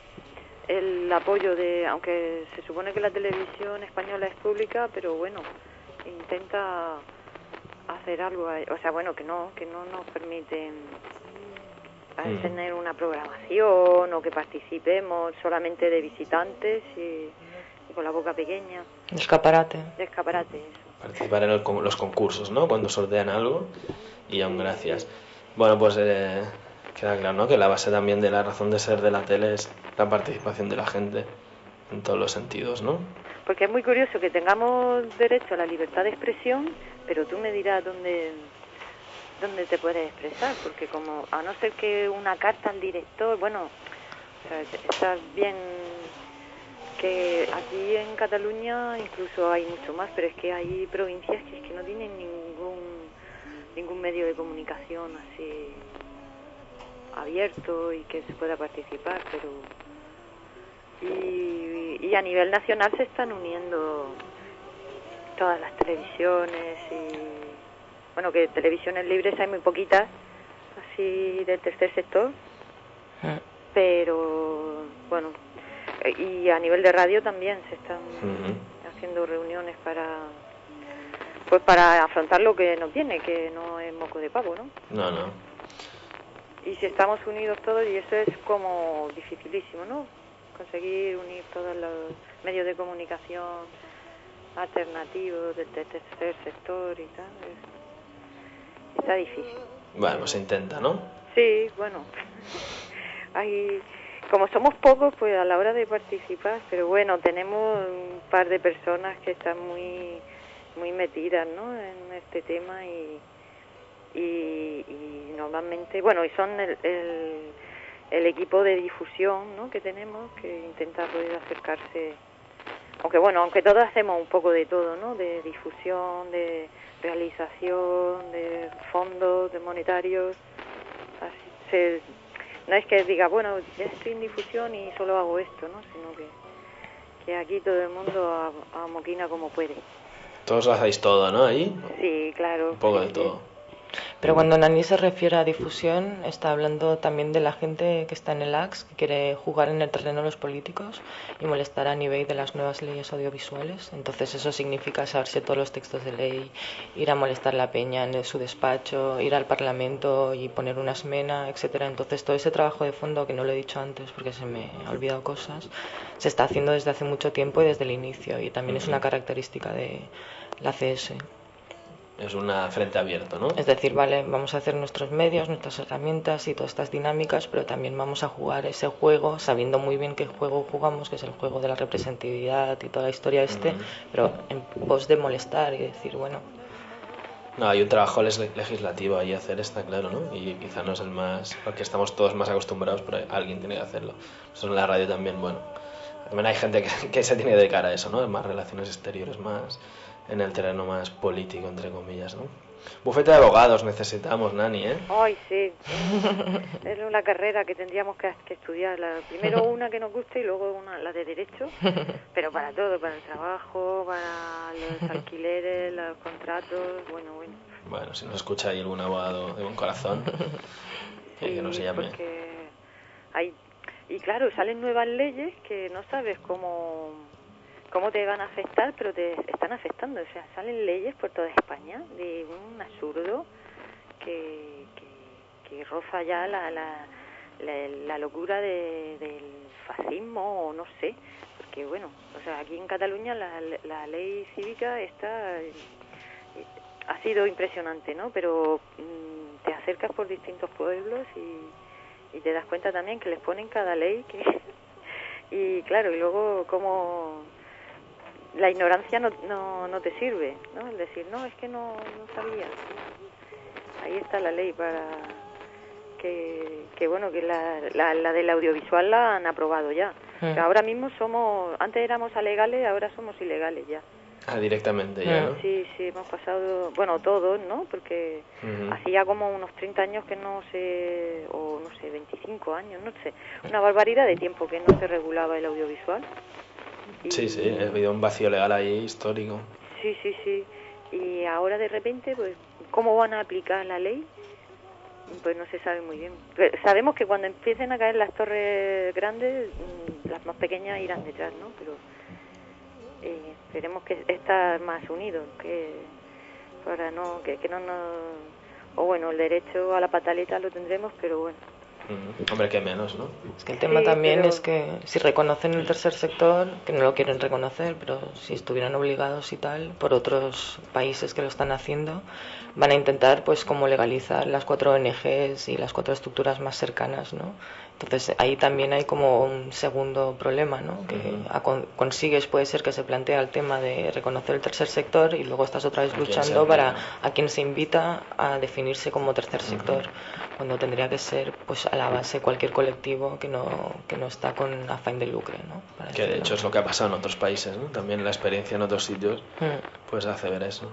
el apoyo de... Aunque se supone que la televisión española es pública, pero bueno, intenta hacer algo ahí. O sea, bueno, que no, que no nos permiten a Mm. tener una programación o que participemos solamente de visitantes y, y con la boca pequeña, Escaparate. de escaparate, eso. Participar en el con- los concursos, ¿no? Cuando sortean algo, y aún gracias. Bueno, pues eh, queda claro, ¿no? Que la base también de la razón de ser de la tele es la participación de la gente en todos los sentidos, ¿no? Porque es muy curioso que tengamos derecho a la libertad de expresión, pero tú me dirás dónde, dónde te puedes expresar, porque como a no ser que una carta al director, bueno, o sea, está bien que aquí en Cataluña incluso hay mucho más, pero es que hay provincias que es que no tienen ningún ningún medio de comunicación así abierto y que se pueda participar, pero y, y a nivel nacional se están uniendo todas las televisiones y bueno, que televisiones libres hay muy poquitas así del tercer sector, pero bueno, y a nivel de radio también se están Ujú. haciendo reuniones para pues para afrontar lo que nos viene, que no es moco de pavo, ¿no? No, no. Y si estamos unidos todos, y eso es como dificilísimo, ¿no? Conseguir unir todos los medios de comunicación alternativos del tercer sector y tal, es- está difícil. Bueno, pues se intenta, ¿no? Sí, bueno, hay, como somos pocos, pues a la hora de participar, pero bueno, tenemos un par de personas que están muy muy metidas, ¿no? En este tema y y, y normalmente, bueno, y son el, el, el equipo de difusión, ¿no? Que tenemos, que intenta poder acercarse, aunque bueno, aunque todos hacemos un poco de todo, ¿no? De difusión, de realización, de fondos, de monetarios, así, se, no es que diga, bueno, ya estoy en difusión y solo hago esto, ¿no? Sino que, que aquí todo el mundo a- amoquina como puede. Todos lo hacéis todo, ¿no? Ahí, Sí, claro. un poco sí, de sí. todo. Pero cuando Nani se refiere a difusión, está hablando también de la gente que está en el A X, que quiere jugar en el terreno de los políticos y molestar a nivel de las nuevas leyes audiovisuales. Entonces eso significa saberse todos los textos de ley, ir a molestar la peña en su despacho, ir al Parlamento y poner una esmena, etcétera. Entonces todo ese trabajo de fondo, que no lo he dicho antes porque se me ha olvidado cosas, se está haciendo desde hace mucho tiempo y desde el inicio, y también es una característica de la C S. Es una frente abierto, ¿no? Es decir, vale, vamos a hacer nuestros medios, nuestras herramientas y todas estas dinámicas, pero también vamos a jugar ese juego, sabiendo muy bien qué juego jugamos, que es el juego de la representatividad y toda la historia este, Ujú. pero en pos de molestar y decir, bueno, No, hay un trabajo les- legislativo ahí a hacer, está claro, ¿no? Y quizá no es el más, porque estamos todos más acostumbrados, pero alguien tiene que hacerlo. Eso en la radio también, bueno. También hay gente que, que se tiene que dedicar a eso, ¿no? Más relaciones exteriores, más en el terreno más político, entre comillas, ¿no? Bufete de abogados necesitamos, Nani, ¿eh? Ay, sí. Es una carrera que tendríamos que, que estudiar. La- primero una que nos guste y luego una, la de Derecho. Pero para todo, para el trabajo, para los alquileres, los contratos, bueno, bueno. Bueno, si nos escucha ahí algún abogado de buen corazón, que, que no se llame. Porque hay... Y claro, salen nuevas leyes que no sabes cómo, cómo te van a afectar, pero te están afectando. O sea, salen leyes por toda España de un absurdo que, que, que roza ya la, la, la, la locura de, del fascismo, o no sé. Porque bueno, o sea, aquí en Cataluña la, la ley cívica está... ha sido impresionante, ¿no? Pero mmm, te acercas por distintos pueblos y, y te das cuenta también que les ponen cada ley que y claro, y luego como la ignorancia no, no, no te sirve, ¿no? El decir, no, es que no, no sabía. Ahí está la ley para que, que bueno, que la, la, la del audiovisual la han aprobado ya. Mm. Pero ahora mismo somos, antes éramos alegales, ahora somos ilegales ya. Ah, directamente ya, ¿no? Sí, sí, hemos pasado, bueno, todos, ¿no? Porque Ujú. hacía como unos treinta años que no se, o no sé, veinticinco años, no sé, una barbaridad de tiempo que no se regulaba el audiovisual. Y- Sí, sí, ha habido un vacío legal ahí histórico. Sí, sí, sí. Y ahora de repente, pues, ¿cómo van a aplicar la ley? Pues no se sabe muy bien. Pero sabemos que cuando empiecen a caer las torres grandes, mm, las más pequeñas irán detrás, ¿no? Pero eh, esperemos que estar más unidos, que para no que, que no nos... O bueno, el derecho a la pataleta lo tendremos, pero bueno. Ujú. Hombre, que menos, ¿no? es que el tema Sí, también pero- es que si reconocen el tercer sector, que no lo quieren reconocer, pero si estuvieran obligados y tal, por otros países que lo están haciendo, van a intentar pues como legalizar las cuatro O N Ges y las cuatro estructuras más cercanas, ¿no? Entonces ahí también hay como un segundo problema, ¿no? Que Ujú. a con- consigues, puede ser que se plantea el tema de reconocer el tercer sector y luego estás otra vez ¿A quién se luchando para aplica? a quien se invita a definirse como tercer sector, cuando tendría que ser pues a la base cualquier colectivo que no que no está con afán de lucro, ¿no? Para Que de decirlo. hecho es lo que ha pasado en otros países, ¿no? También la experiencia en otros sitios Mm. pues hace ver eso.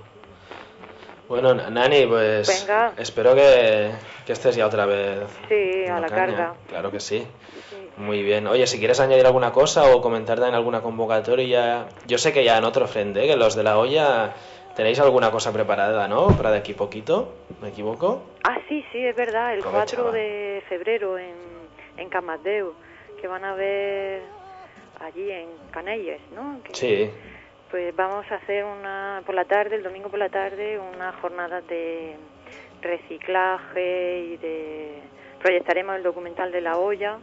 Bueno, N- Nani, pues Venga. espero que, que estés ya otra vez. Sí, en a la caña. carga. Claro que sí. Sí. Muy bien. Oye, si quieres añadir alguna cosa o comentar en alguna convocatoria, yo sé que ya en otro frente, ¿eh? Que los de la olla tenéis alguna cosa preparada, ¿no? Para de aquí poquito, ¿me equivoco? Ah, sí, sí, es verdad, el Aprovecha, cuatro va. de febrero en, en Camadeu, que van a ver allí en Canelles, ¿no? Que, Sí. Pues vamos a hacer una, por la tarde, el domingo por la tarde, una jornada de reciclaje y de... Proyectaremos el documental de La Olla,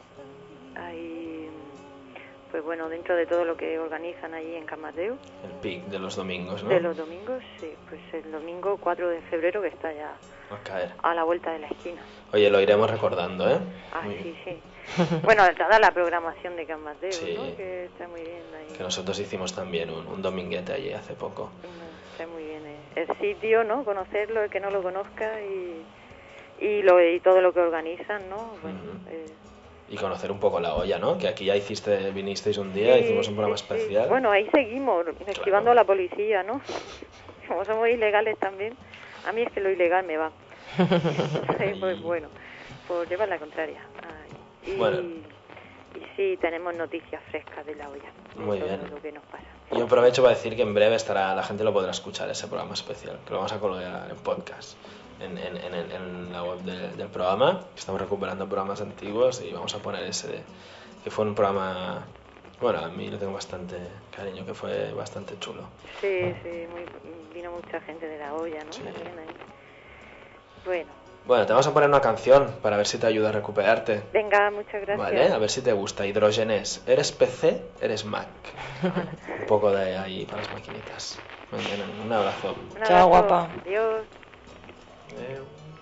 ahí, pues bueno, dentro de todo lo que organizan allí en Camadeu. El pic de los domingos, ¿no? De los domingos, sí, pues el domingo cuatro de febrero, que está ya A caer. a la vuelta de la esquina. Oye, lo iremos recordando, ¿eh? Ah, Muy sí, bien. sí. Bueno, toda la programación de Camadeu, Sí. ¿no? Que está muy bien ahí. Que nosotros hicimos también un, un dominguete allí hace poco. Mm, Está muy bien eh. el sitio, ¿no? Conocerlo, el que no lo conozca y, y, lo, y todo lo que organizan, ¿no? Bueno, Ujú. eh, Y conocer un poco la olla, ¿no? Que aquí ya hiciste, vinisteis un día, sí, hicimos un programa sí, sí. especial. Bueno, ahí seguimos, esquivando Claro. a la policía, ¿no? Como somos ilegales también, a mí es que lo ilegal me va. Sí, pues bueno. por llevar la contraria. Ay, y, Bueno. y sí, tenemos noticias frescas de la olla. de Muy todo bien. lo que nos pasa. Y aprovecho para decir que en breve estará, la gente lo podrá escuchar, ese programa especial, que lo vamos a colgar en podcast, en, en, en, el- en la web del, del programa. Estamos recuperando programas antiguos y vamos a poner ese, de- que fue un programa, bueno, a mí le tengo bastante cariño, que fue bastante chulo. Sí, sí, muy, vino mucha gente de la olla, ¿no? También ahí. Bueno, Bueno, te vamos a poner una canción para ver si te ayuda a recuperarte. venga, muchas gracias. Vale, a ver si te gusta. Hidrogenés. ¿Eres P C? ¿Eres Mac? Un poco de ahí para las maquinitas. Venga, un abrazo. Un abrazo. Chao, guapa. Adiós. Adeu.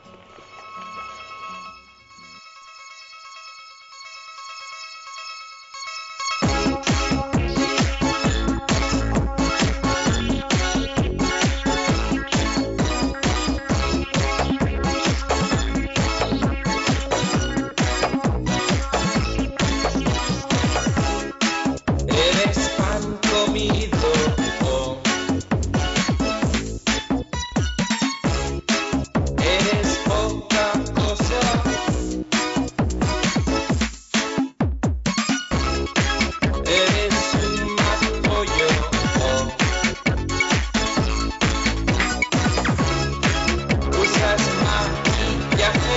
Eres pan comido, oh. Eres poca cosa. Eres un más pollo, oh. Usas maquillaje.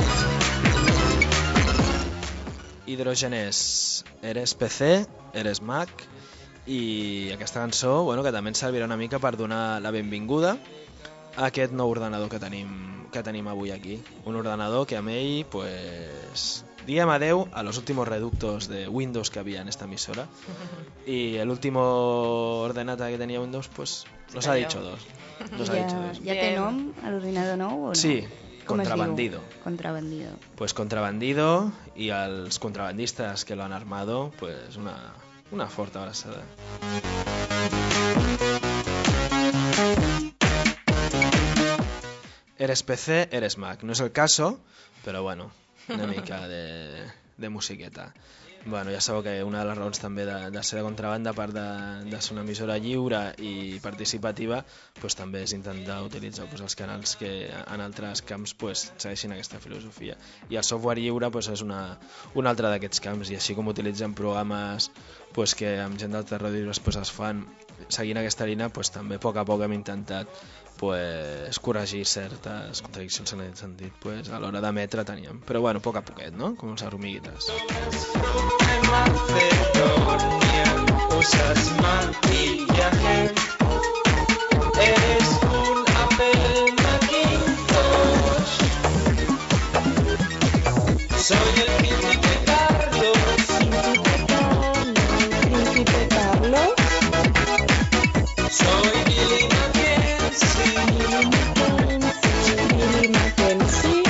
Hidrogenés. Eres P C? Eres Mac? I aquesta cançó, bueno, que també ens servirà una mica per donar la benvinguda a aquest nou ordenador que tenim, que tenim avui aquí. Un ordenador que amb ell, pues, diguem adeu a los últimos reductos de Windows que había en esta emisora. Y el último ordenata que tenía Windows, pues, nos ha cayó. dicho dos. Nos ha Ja, dicho dos. ja té Bien. nom a l'ordinador nou o no? Sí, Com es diu? Contrabandido. Contrabandido. Pues Contrabandido y a los contrabandistas que lo han armado, pues una, una forta abraçada. Eres P C, eres Mac. No es el caso, pero bueno, una mica de, de musiqueta. Bueno, ja sabeu que una de les raons també de, de ser de contrabanda, a part de, de ser una emissora lliure i participativa, pues, també és intentar utilitzar pues, els canals que en altres camps pues, segueixin aquesta filosofia. I el software lliure pues, és una, un altre d'aquests camps, i així com utilitzen programes pues, que amb gent d'altres ràdios pues, es fan seguint aquesta línia, pues, també a poc a poc hem intentat pues, corregir certes contradiccions en aquest sentit pues, a l'hora d'emetre teníem. Però bueno, a poc a poquet, no? Com les hormiguites. Macedonia, usas maquillaje. Eres un Apple Macintosh. Soy el príncipe Carlos. Príncipe Carlos. Soy Billy Mackenzie. Billy Mackenzie.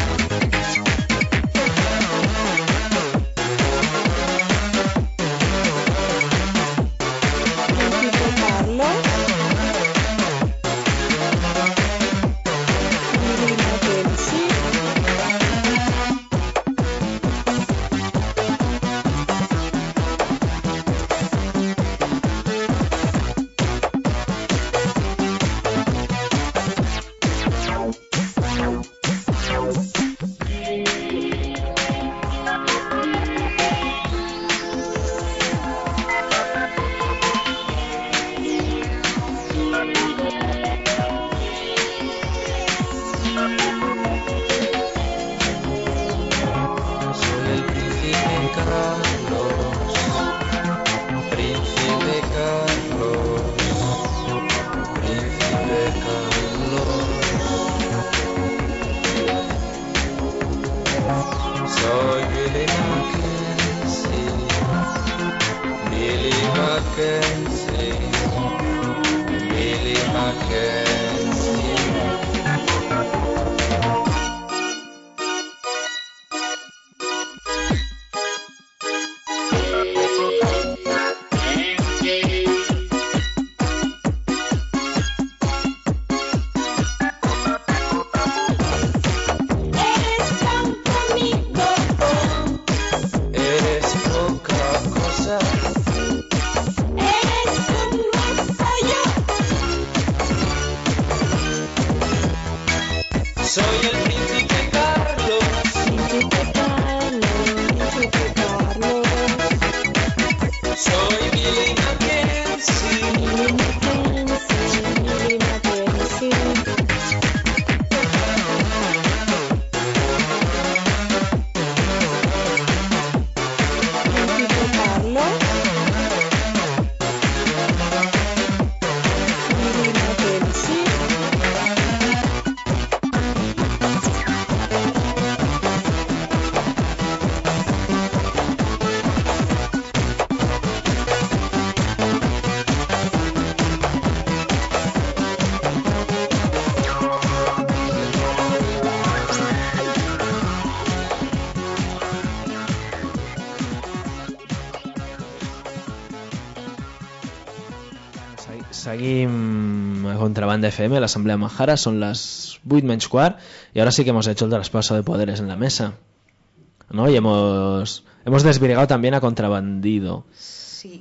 Príncipe Carlos. Seguim a Contrabanda F M, l'Assemblea Majara, son las vuit menys quart, y ahora sí que hemos hecho el traspaso de poderes en la mesa, ¿no? Y hemos, hemos desvirgado también a Contrabandido. Sí.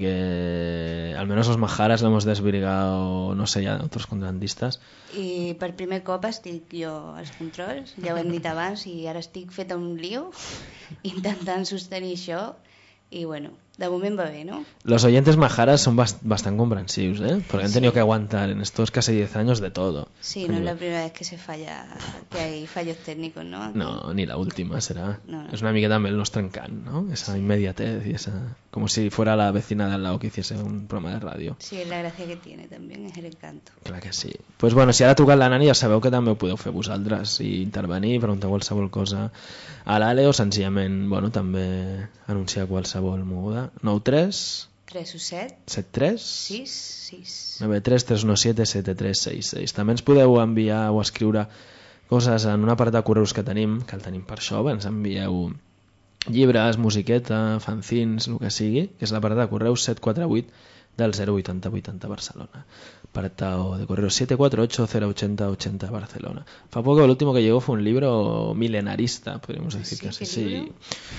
Porque al menos los Majaras lo hemos desvirgado, no sé, ya otros contrabandistas. I per primer cop estic jo als controls, ja ho hem dit abans, i ara estic feta un lío intentant sostenir això, i bueno, de moment va bé, ¿no? Los oyentes Majaras son bast bastante comprensivos, ¿eh? Porque han tenido sí. que aguantar en estos casi diez años de todo. Sí, no es la primera vez que se falla, que hay fallos técnicos, ¿no? Aquí. No, ni la última será. No, no. Es una miqueta también los trencant, ¿no? Esa sí. inmediatez y esa... Como si fuera la vecina de al lado que hiciese un programa de radio. Sí, es la gracia que tiene también, es el encanto. Clar que sí. Pues bueno, si ara ha trucat la Nani ja sabeu que també ho podeu fer vosaltres i intervenir, preguntar qualsevol cosa a l'Ale o senzillament, bueno, també anunciar qualsevol moguda. nou tres tres u set set tres sis sis nou tres tres u set set tres seis seis. També ens podeu enviar o escriure coses en un apartat de correus que tenim, que el tenim per això, ens envieu llibres, musiqueta, fanzins, el que sigui, que és l'apartat de correus set quatre vuit del zero vuitanta vuitanta Barcelona. Apartado de correos siete cuatro ocho cero ochenta ochenta Barcelona. Fa poco el último que llegó fue un libro milenarista, podríamos decir. ¿Sí? Que así, sí.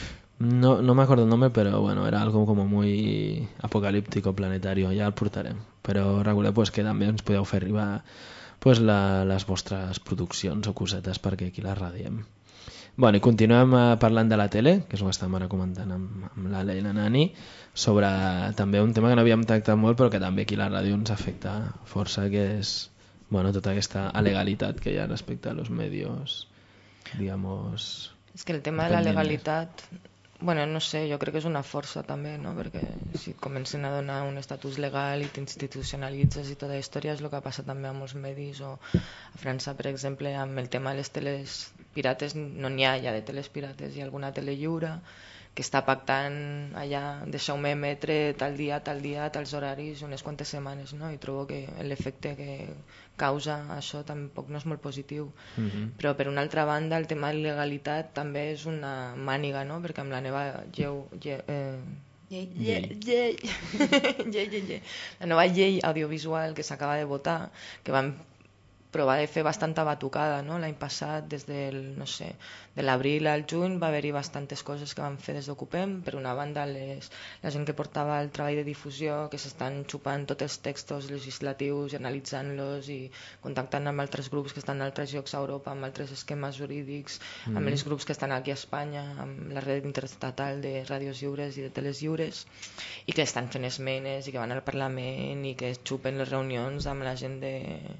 No, no me acuerdo el nombre, pero bueno, era algo como muy apocalíptico, planetario, ya el portarem. Però regular pues, que també ens podeu fer arribar pues, la, les vostres produccions o cosetes perquè aquí les radiem. Bueno, i continuem parlant de la tele, que és el que estàvem ara comentant amb, amb l'Ale i la Nani, sobre també un tema que no havíem tractat molt però que també aquí a la ràdio ens afecta força, que és bueno, tota aquesta alegalitat que hi ha respecte a los medios, digamos... És que el tema de la legalitat, bueno, no sé, jo crec que és una força també, no? Perquè si et comencen a donar un estatus legal i t'institucionalitzes i tota la història és el que passa també amb els medis, o a França, per exemple, amb el tema de les teles pirates, no n'hi ha ja de teles pirates, hi ha alguna tele lliure que està pactant allà, deixeu-me emetre tal dia, tal dia, tals horaris, unes quantes setmanes, no? I trobo que l'efecte que causa això tampoc no és molt positiu. Mm-hmm. Però per una altra banda el tema de legalitat també és una màniga, no? Perquè amb la nova lleu, lleu, eh, llei, llei, llei, llei, llei, llei, la nova llei audiovisual que s'acaba de votar, que van provar de fer bastanta batucada, no? L'any passat, des del, no sé, de l'abril al juny va haver-hi bastantes coses que van fer des d'Ocupem. Per una banda, les, la gent que portava el treball de difusió, que s'estan xupant tots els textos legislatius i analitzant-los i contactant amb altres grups que estan en altres llocs a Europa, amb altres esquemes jurídics, mm. amb els grups que estan aquí a Espanya, amb la red interestatal de ràdios lliures i de teles lliures, i que estan fent esmenes i que van al Parlament i que es xupen les reunions amb la gent de...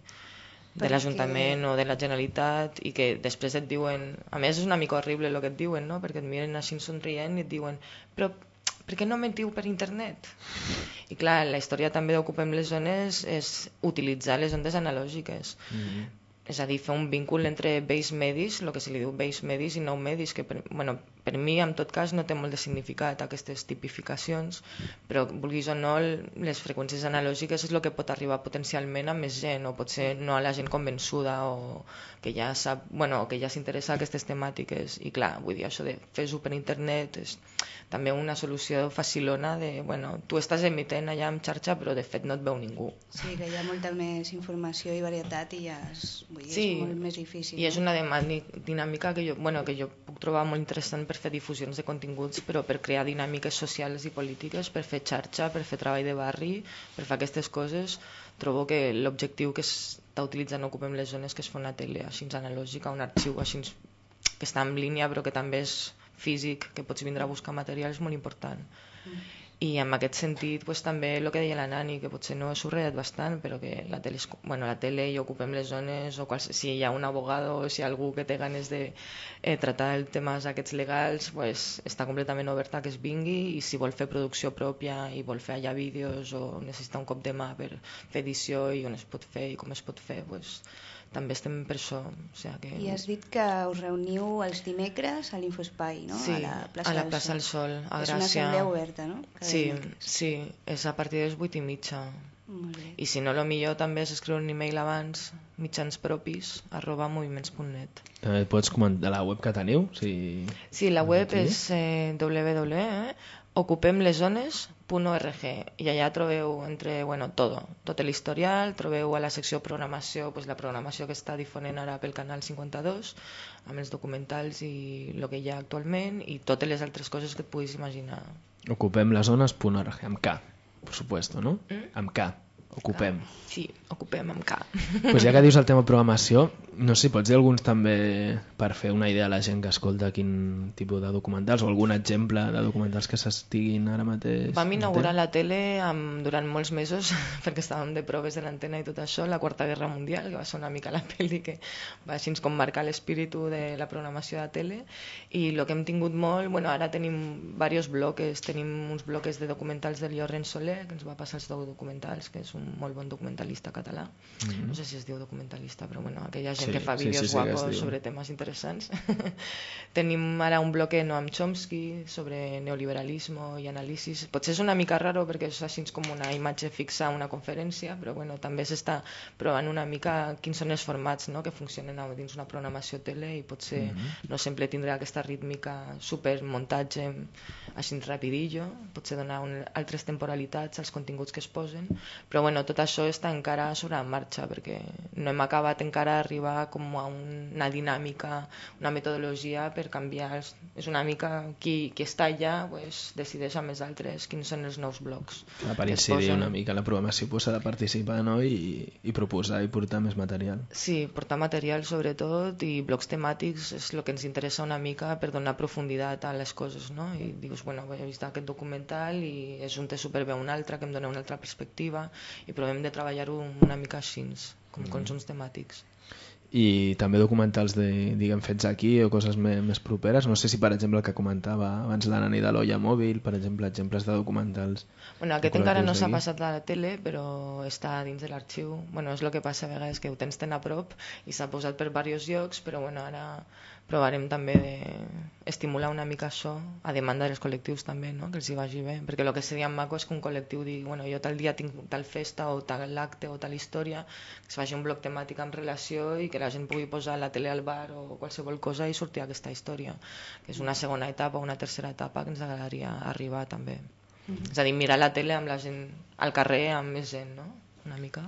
de l'Ajuntament o de la Generalitat, i que després et diuen, a més és una mica horrible el que et diuen, no? Perquè et miren així somrient i et diuen, però per què no mentiu per internet? I clar, la història també d'Ocupem les Zones és utilitzar les ondes analògiques. Mm-hmm. És a dir, fer un víncul entre vells medis, el que se li diu vells medis i nou medis, que per, bueno, per mi en tot cas no té molt de significat aquestes tipificacions, però vulguis o no, les freqüències analògiques és el que pot arribar potencialment a més gent, o potser no a la gent convençuda o que ja sap, bueno, que ja s'interessa a aquestes temàtiques. I clar, vull dir, això de fer-ho per internet és també una solució facilona de, bueno, tu estàs emitent allà en xarxa però de fet no et veu ningú. Sí, que hi ha molta més informació i varietat i ja és, vull dir, sí, és molt més difícil. I és una dinàmica que jo, bueno, que jo puc trobar molt interessant per fer difusions de continguts, però per crear dinàmiques socials i polítiques, per fer xarxa, per fer treball de barri, per fer aquestes coses, trobo que l'objectiu que està utilitzant Ocupem les Zones, que és fer una tele així analògica, un arxiu així que està en línia però que també és físic, que pots vindre a buscar material, és molt important. Mm. I en aquest sentit pues, també el que deia la Nani, que potser no he subratllat bastant, però que la tele, bueno, la tele i Ocupem les Zones, o qual, si hi ha un abogado o si hi ha algú que té ganes de eh, tractar els temes aquests legals, pues, està completament oberta que es vingui, i si vol fer producció pròpia i vol fer allà vídeos o necessita un cop de mà per fer edició i on es pot fer i com es pot fer, pues, també estem per això. O sigui que... I has dit que us reuniu els dimecres a l'Infoespai, no? Sí, a la plaça, a la plaça del Sol, a és Gràcia. És una assemblea oberta, no? Cada sí, dimecres. sí, és a partir de les vuit i mitja. Molt bé. I si no, el millor també és escriure un e-mail abans, mitjans propis, arroba moviments punt net. També pots comentar la web que teniu? Si... Sí, la web és eh, w w w punt ocupem les zones punt org i allà trobeu entre, bueno, todo, tot l'historial, trobeu a la secció programació pues, la programació que està difonent ara pel canal cinquanta-dos amb els documentals i el que hi ha actualment i totes les altres coses que et puguis imaginar. Ocupem les zones punt org, amb K, por supuesto, no? Mm? Amb K, ocupem. Sí, ocupem amb K. Pues ja que dius el tema programació, no sé si pots dir alguns també per fer una idea a la gent que escolta quin tipus de documentals o algun exemple de documentals que s'estiguin ara mateix. Vam inaugurar la tele amb, durant molts mesos perquè estàvem de proves de l'antena i tot això, la Quarta Guerra Mundial, que va ser una mica la pel·li que va així com marcar l'espíritu de la programació de tele i el que hem tingut molt, bueno, ara tenim diversos bloques, tenim uns bloques de documentals del Llorenç Soler, que ens va passar els documentals, que és un molt bon documentalista català, mm-hmm. no sé si es diu documentalista, però bueno, aquella gent sí, que fa vídeos sí, sí, sí, guapos sobre temes interessants. Tenim ara un bloque Noam Chomsky sobre neoliberalisme i anàlisis. Potser és una mica raro perquè és així com una imatge fixa a una conferència, però bueno, també s'està provant una mica quins són els formats, no?, que funcionen dins una programació tele i potser mm-hmm. no sempre tindrà aquesta rítmica super muntatge així rapidillo, potser donar un, altres temporalitats als continguts que es posen, però bueno, tot això està encara sobre la marxa perquè no hem acabat encara d'arribar com a una dinàmica, una metodologia per canviar. És una mica qui, qui està allà pues, decideix amb els altres quins són els nous blocs. Clar, per incidir una mica la programació pues, s'ha de participar, no? I, i proposar i portar més material. Sí, portar material sobretot i blocs temàtics és el que ens interessa una mica per donar profunditat a les coses, no? I dius, bueno, he vist aquest documental i és un té superbé un altre, que em dona una altra perspectiva i provem de treballar-ho una mica així, com mm. conjunts temàtics. I també documentals de, diguem, fets aquí o coses més, més properes. No sé si, per exemple, el que comentava abans la Nani de l'Olla Mòbil, per exemple, exemples de documentals. Bueno, aquest encara no s'ha passat a la tele, però està dins de l'arxiu. Bueno, és el que passa a vegades, que ho tens ten a prop i s'ha posat per diversos llocs, però bueno, ara provarem també d'estimular una mica això, a demanda dels col·lectius també, no? Que els hi vagi bé, perquè el que seria maco és que un col·lectiu digui, bueno, jo tal dia tinc tal festa o tal acte o tal història, que es faci un bloc temàtic en relació i que la gent pugui posar la tele al bar o qualsevol cosa i sortir aquesta història, que és una segona etapa o una tercera etapa que ens agradaria arribar també. Mm-hmm. És a dir, mirar la tele amb la gent al carrer, amb més gent, no? Una mica.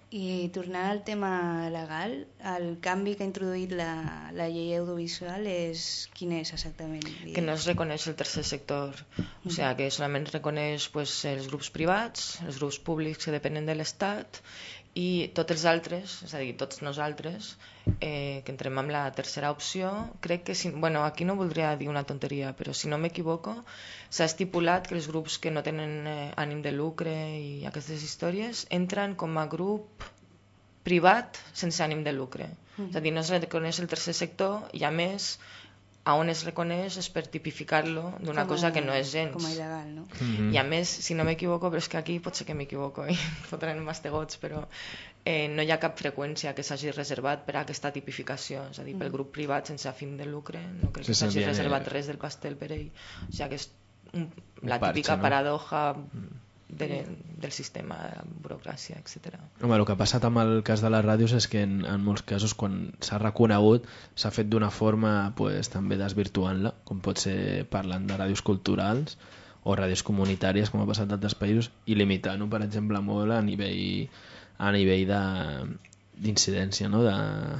I tornant al tema legal, el canvi que ha introduït la, la llei audiovisual és quin és exactament? Que no es reconeix el tercer sector, o sigui que solament reconeix pues, els grups privats, els grups públics que depenen de l'Estat i tots els altres, és a dir, tots nosaltres, eh, que entrem amb la tercera opció, crec que, si, bueno, aquí no voldria dir una tonteria, però si no m'equivoco, s'ha estipulat que els grups que no tenen eh, ànim de lucre i aquestes històries entren com a grup privat sense ànim de lucre. Mm. És a dir, no es reconeix el tercer sector i a més a on es reconeix és per tipificar-lo d'una com, cosa que no és gens. Com a il·legal, no? Mm-hmm. I a més, si no m'equivoco, però és que aquí pot ser que m'equivoco i fotran mastegots, però eh, no hi ha cap freqüència que s'hagi reservat per a aquesta tipificació, és a dir, pel grup privat sense afin de lucre, no crec que s'hagi reservat res del pastel per ell. O sigui que és un, la típica paradoja de, del sistema, burocràcia, etcètera. Home, el que ha passat amb el cas de les ràdios és que en, en molts casos quan s'ha reconegut s'ha fet d'una forma pues, també desvirtuant-la, com pot ser parlant de ràdios culturals o ràdios comunitàries, com ha passat en altres països, i limitant-ho, per exemple, molt a nivell, a nivell d'incidència, no? de,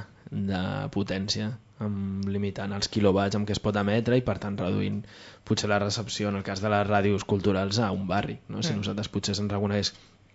de potència, amb, limitant els quilowatts amb què es pot emetre i per tant reduint potser la recepció en el cas de les ràdios culturals a un barri, no? Si mm. nosaltres potser se'ns reconegués,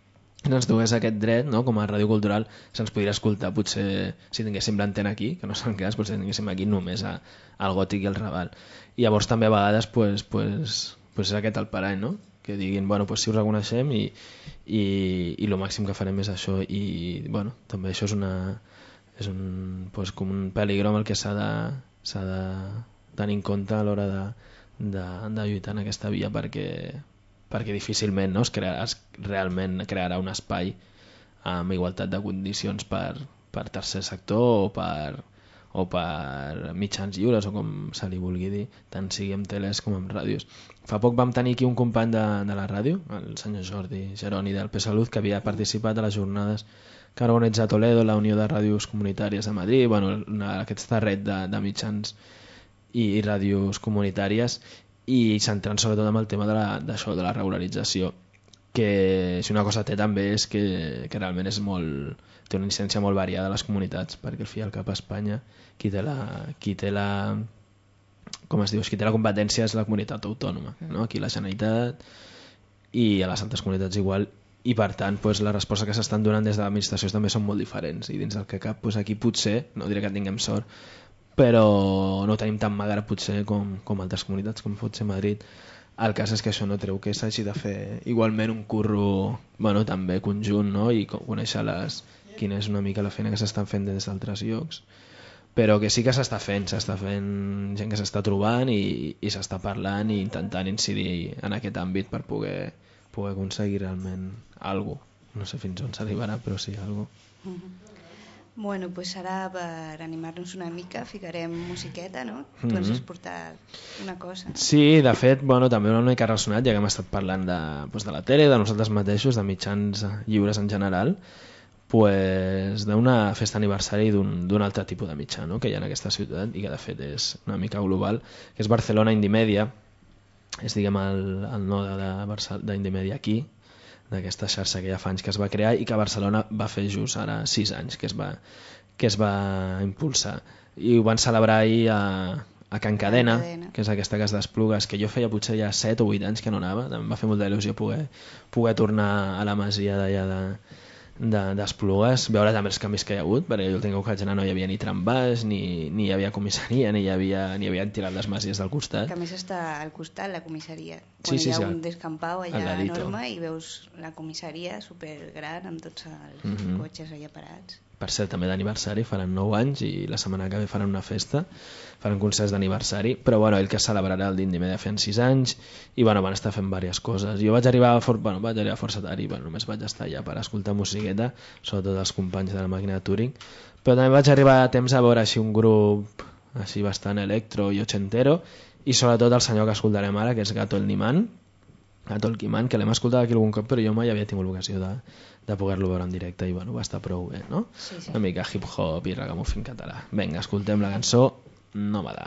ens dugués aquest dret, no? Com a ràdio cultural se'ns podria escoltar potser si tinguéssim l'antena aquí, que no és el cas, potser tinguéssim aquí només a, al Gòtic i el Raval, i llavors també a vegades pues, pues, pues és aquest el parany, no? Que diguin, bueno, pues si ho reconeixem i, i, i el màxim que farem és això i bueno, també això és una és un, pues, com un peligro amb el que s'ha de, s'ha de tenir en compte a l'hora de, de, de lluitar en aquesta via perquè, perquè difícilment no, es, crearà, es realment crearà un espai amb igualtat de condicions per, per tercer sector o per, o per mitjans lliures o com se li vulgui dir, tant sigui amb teles com amb ràdios. Fa poc vam tenir aquí un company de, de la ràdio, el senyor Jordi Geroni del Pesalud, que havia participat a les jornades que ha organitzat Toledo, la Unió de Ràdios Comunitàries de Madrid, bueno, una, aquest red de, de mitjans i, i ràdios comunitàries, i centrant sobretot en el tema de la, d'això, de la regularització, que si una cosa té també és que, que realment és molt, té una incidència molt variada a les comunitats, perquè al fi i al cap a Espanya qui té la, qui té la com es diu, qui té la competència és la comunitat autònoma, no? Aquí la Generalitat i a les altres comunitats igual, i per tant doncs, les respostes que s'estan donant des de l'administració també són molt diferents, i dins del que cap doncs, aquí potser, no diré que tinguem sort, però no tenim tan magre potser com, com altres comunitats, com pot ser Madrid. El cas és que això no treu que s'hagi de fer igualment un curro, bueno, també conjunt, no? I conèixer les, quina és una mica la feina que s'estan fent des d'altres llocs, però que sí que s'està fent, s'està fent gent que s'està trobant i, i s'està parlant i intentant incidir en aquest àmbit per poder, poder aconseguir realment alguna cosa. No sé fins on s'arribarà, però sí, alguna cosa. Uh-huh. Bueno, pues ara per animar-nos una mica ficarem musiqueta, no? Tu Mm-hmm. ens has portat una cosa. Sí, de fet, bueno, també una mica relacionat, ja que hem estat parlant de, doncs, de la tele, de nosaltres mateixos, de mitjans lliures en general, pues, d'una festa aniversari d'un, d'un altre tipus de mitjà, no? Que hi ha en aquesta ciutat i que de fet és una mica global, que és Barcelona Indie Media, és diguem el, el node de Barça- d'Indie Media aquí, d'aquesta xarxa que ja fa anys que es va crear i que a Barcelona va fer just ara sis anys que es va, que es va impulsar, i ho van celebrar ahir a, a Can Cadena, Cadena, que és aquesta casa d'Esplugues, que jo feia potser ja set o vuit anys que no anava, em va fer molta il·lusió poder, poder tornar a la masia d'allà de, de, d'Esplugues, veure també els canvis que hi ha hagut, perquè jo el tinc que vaig anar, no hi havia ni tramvàs, ni, ni hi havia comissaria, ni hi havia, ni hi havien tirat les masies del costat. Que a més està al costat la comissaria. Sí, Bueno, sí, hi ha sí, un al- descampau al allà ladito. enorme i veus la comissaria supergran amb tots els Mhm. cotxes allà parats. Per cert, també d'aniversari, faran nou anys i la setmana que ve faran una festa, faran concerts d'aniversari, però bueno, ell que celebrarà el d'Indie Media fent sis anys i bueno, van estar fent diverses coses. Jo vaig arribar, for, bueno, vaig arribar força tard i bueno, només vaig estar allà per escoltar musiqueta, sobretot els companys de la màquina de Turing, però també vaig arribar a temps a veure així un grup així bastant electro i ochentero, i sobretot el senyor que escoltarem ara, que és Gato el Niman, Gato el Quiman, que l'hem escoltat aquí algun cop, però jo mai havia tingut l'ocasió de, de poder-lo veure en directe i bueno, va estar prou bé, no? Sí, sí. Una mica hip-hop i ragamuffin català. Vinga, escoltem la cançó Nòmada.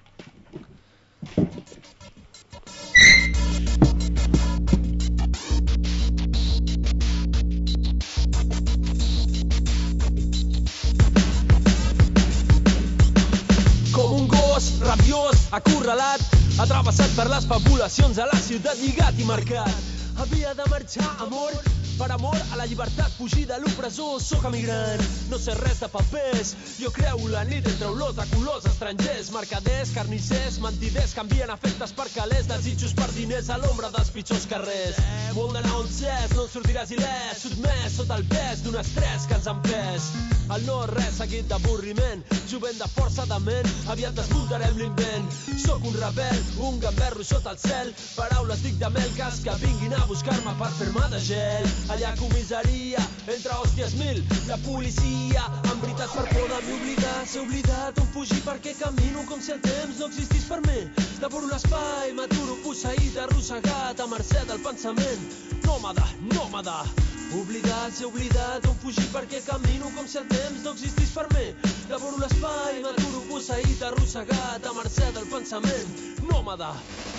Com un gos rabiós, acorralat, atrevessat per les poblacions a la ciutat, lligat i marcat. Havia de marxar, amor, per amor a la llibertat, fugir de l'opressor. Soc emigrant, no sé res de papers. Jo creu la nit entre olors de colors estrangers. Mercaders, carnissers, mentiders, canvien afectes per calés, desitjos per diners a l'ombra dels pitjors carrers. Molt d'anar on ses, no en sortiràs il·lès, sotmès sota el pes d'un estrès que ens ha empès. El no res seguit d'avorriment, jovent de força de ment, aviat desmuntarem l'invent. Soc un rebel, un gamberro sota el cel, paraules dic de melques que vinguin a buscar-me per fer-me de gel. Allà a comissaria, entre hòsties mil, la policia, en veritat per por de m'oblidar, s'he oblidat on fugir perquè camino com si el temps no existís per mi. Devoro l'espai, m'aturo posseït, arrossegat a mercè del pensament. Nòmada, nòmada, oblidat, s'he oblidat on fugir perquè camino com si el temps no existís per mi. Devoro l'espai, m'aturo posseït, arrossegat a mercè del pensament. Nòmada.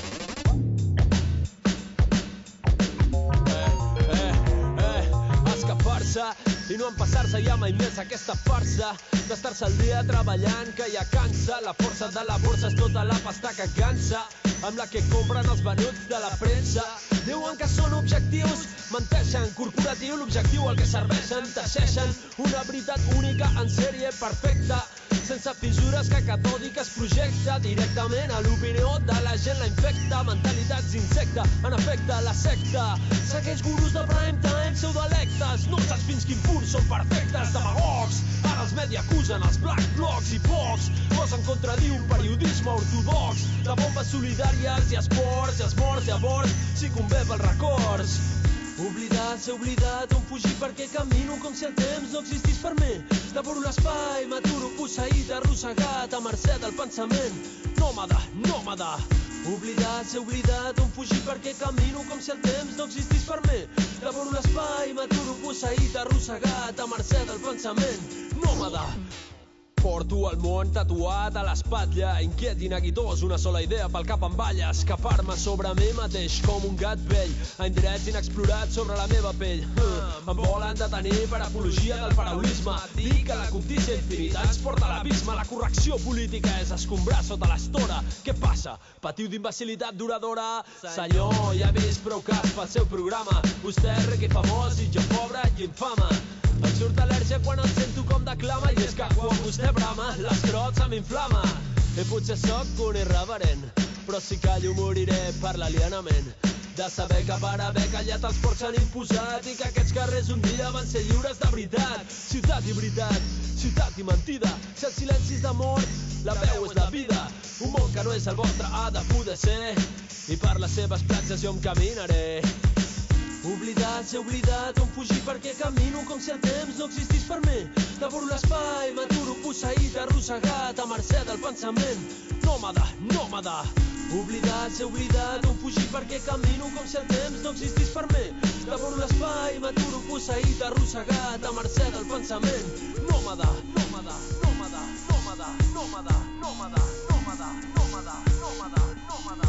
Escapar-se i no empassar-se ja mai més aquesta farsa d'estar-se al dia treballant que ja cansa. La força de la borsa és tota la pasta que cansa, amb la que compren els venuts de la premsa. Diuen que són objectius, menteixen, corporatiu, l'objectiu al que serveixen, teixeixen una veritat única en sèrie perfecta, sense fissures que catòdica es projecta directament a l'opinió de la gent, la infecta, mentalitats insecte, en efecte la secta segueix gurus de prime time, pseudoelectes, no saps fins quin punt són perfectes, demagogs. Ara els media acusen els black blocs i pocs gosen contradir un periodisme ortodox de bombes solidàries i esports i els morts i aborts si convé pels records. Oblidat, s'he oblidat on fugir perquè camino com si el temps no existís per mi. Devoro l'espai, m'aturo posseït, arrossegat a mercè del pensament. Nòmada, nòmada. Oblidat, s'he oblidat on fugir perquè camino com si el temps no existís per mi. Devoro l'espai, m'aturo posseït, arrossegat a mercè del pensament. Nòmada. porto el món tatuat a l'espatlla, inquiet i neguitós, una sola idea pel cap em balla, escapar-me sobre mi mateix com un gat vell, a indrets inexplorats sobre la meva pell. Uh, em volen detenir per apologia del paraulisme, dir que la cobdícia infinita ens porta a l'abisme, la correcció política és escombrar sota l'estora. Què passa? Patiu d'imbecilitat duradora? Senyor, ja he vist prou cas pel seu programa, vostè és ric i famós i jo pobre i infame. Em surt al·lèrgia quan el sento com declama, i és que quan vostè brama l'escrot se m'inflama. I potser sóc un irreverent, però si callo moriré per l'alienament de saber que per haver callat els porcs s'han imposat i que aquests carrers un dia van ser lliures de veritat. Ciutat i veritat, ciutat i mentida, si el silenci és de mort, la veu és de vida. Un món que no és el vostre ha de poder ser, i per les seves platges jo em caminaré. Oblidat, ser oblidat, on fugir perquè camino com si el temps no existís per mi. Devoro l'espai, m'aturo posseït, arrossegat, a mercè del pensament. Nòmada, nòmada. Oblidat, ser oblidat, on fugir perquè camino com si el temps no existís per mi. Devoro l'espai, m'aturo posseït, arrossegat, a mercè del pensament. Nòmada, nòmada, nòmada, nòmada, nòmada, nòmada, nòmada, nòmada, nòmada, nòmada.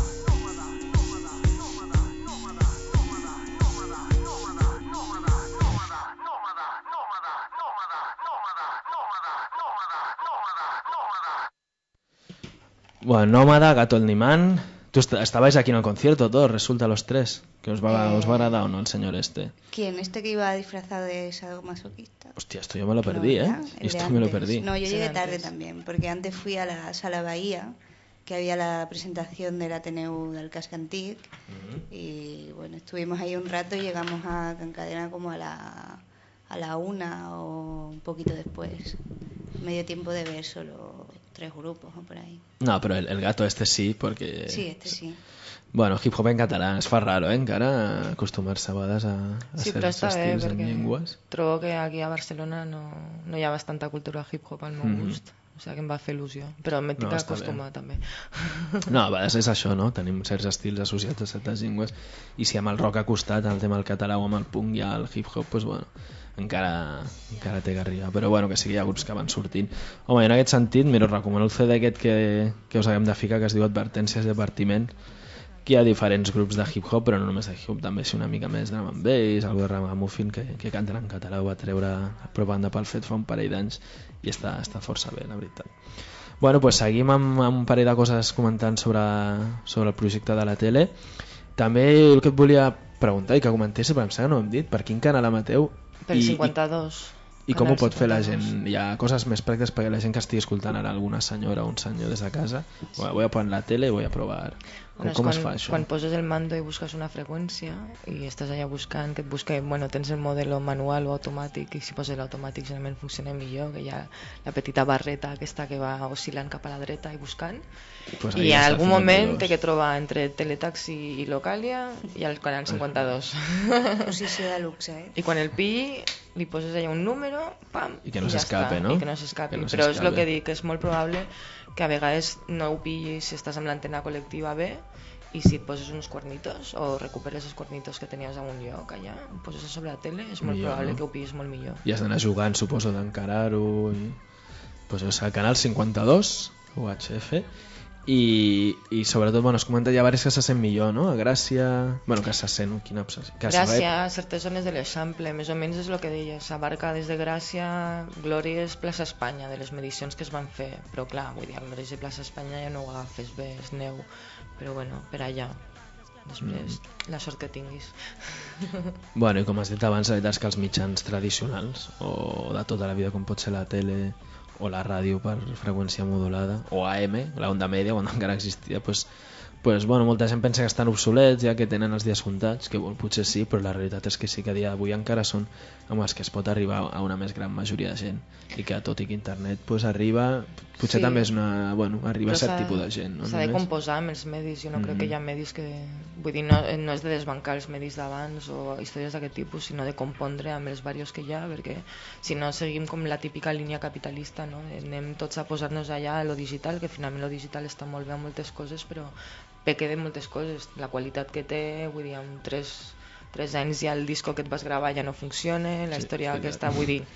Bueno, Nómada, Gato el Nimán. Tú est estabais aquí en el concierto todos, resulta, los tres. Que os va, eh... os va agradar o no el señor este. ¿Quién? ¿Este que iba disfrazado de sadomasoquista? Hostia, esto yo me lo perdí, no, ¿eh? Esto me lo perdí. No, yo llegué tarde también, porque antes fui a la Sala Bahía, que había la presentación del Ateneu del Casc Antic, uh-huh. Y bueno, estuvimos ahí un rato y llegamos a Can Cadena como a la, a la una o un poquito después. Medio tiempo de ver solo tres grupos o por ahí. No, però el, el Gato este sí, perquè... Sí, este sí. Bueno, hip-hop en català es fa raro, eh, encara acostumar-se a vegades a, a sí, certs estils en llengües. Trobo que aquí a Barcelona no, no hi ha bastanta cultura hip-hop al meu mm-hmm. gust. O sigui que em va fer il·lusió, però m'he no, acostumar també. No, a vegades és això, no? Tenim certs estils associats a certes llengües, i si amb el rock ha costat, el tema del català o amb el punk i el hip-hop, doncs bueno, encara, encara té que arribar. Però bueno, que sí que hi ha grups que van sortint. Home, en aquest sentit, mira, us recomano el C D aquest que, que us haguem de ficar, que es diu Advertències de Partiment, que hi ha diferents grups de hip-hop, però no només de hip-hop, també si una mica més drum and bass, algo de ragamuffin, que, que canten en català, ho va treure propaganda pel fet fa un parell d'anys, i està, està força bé, la veritat. Bueno, pues seguim amb, amb un parell de coses comentant sobre, sobre el projecte de la tele. També el que et volia preguntar i que comentés, però em sembla que no ho hem dit, per quin canal emeteu? Per cinquanta-dos. I, i com ho pot fer la gent? Hi ha coses més pràctiques perquè la gent que estigui escoltant ara alguna senyora o un senyor des de casa, bueno, voy a poner la tele i voy a provar. Com, com quan, es fa això? Quan poses el mando i busques una freqüència i estàs allà buscant, que et busca, bueno, tens el model manual o automàtic, i si poses l'automàtic generalment funciona millor, que hi ha la petita barreta aquesta que va oscil·lant cap a la dreta i buscant, pues i en algun moment té que trobar entre Teletaxi i Localia i al canal cinquanta-dos. Posició de luxe, eh? I quan el pilli li poses allà un número, pam, i que no ja s'escape, no? I que no s'escapi, no però és el que dic, que és molt probable que a vegades no ho pillis si estàs amb l'antena col·lectiva bé, i si et poses uns cuernitos o recuperes els cuernitos que tenies a un lloc allà, ho poses a sobre la tele, és molt millor, probable no? Que ho pillis molt millor. I has d'anar jugant, suposo, d'encarar-ho i... pues és el canal cinquanta-dos U H F. I, i sobretot, bueno, es comenta ja diversos que se sent millor, no? A Gràcia... Bueno, que se sent, quina obsessió. Gràcia, a certes zones de l'Eixample, més o menys és el que deies, abarca des de Gràcia, Glòries, Plaça Espanya, de les medicions que es van fer, però clar, vull dir, Glòries de Plaça Espanya ja no ho agafes bé, és neu, però bueno, per allà, després, mm. la sort que tinguis. Bueno, i com has dit abans, la veritat és que els mitjans tradicionals, o de tota la vida, com pot ser la tele o la ràdio per freqüència modulada, o A M, la onda mèdia, quan encara existia, pues, pues, bueno, molta gent pensa que estan obsolets, ja que tenen els dies comptats, que bueno, potser sí, però la realitat és que sí que a dia d'avui encara són amb els que es pot arribar a una més gran majoria de gent, i que tot i que internet pues, arriba, potser sí. També és una... Bueno, arriba a cert tipus de gent. No? S'ha de composar amb els medis, jo no mm-hmm. crec que hi ha medis que... Vull dir, no, no és de desbancar els medis d'abans o històries d'aquest tipus, sinó de compondre amb els varios que hi ha, perquè si no seguim com la típica línia capitalista, no? Anem tots a posar-nos allà a lo digital, que finalment lo digital està molt bé en moltes coses, però peca de moltes coses. La qualitat que té, vull dir, amb tres, tres anys ja el disco que et vas gravar ja no funciona, la història sí, aquesta, vull dir,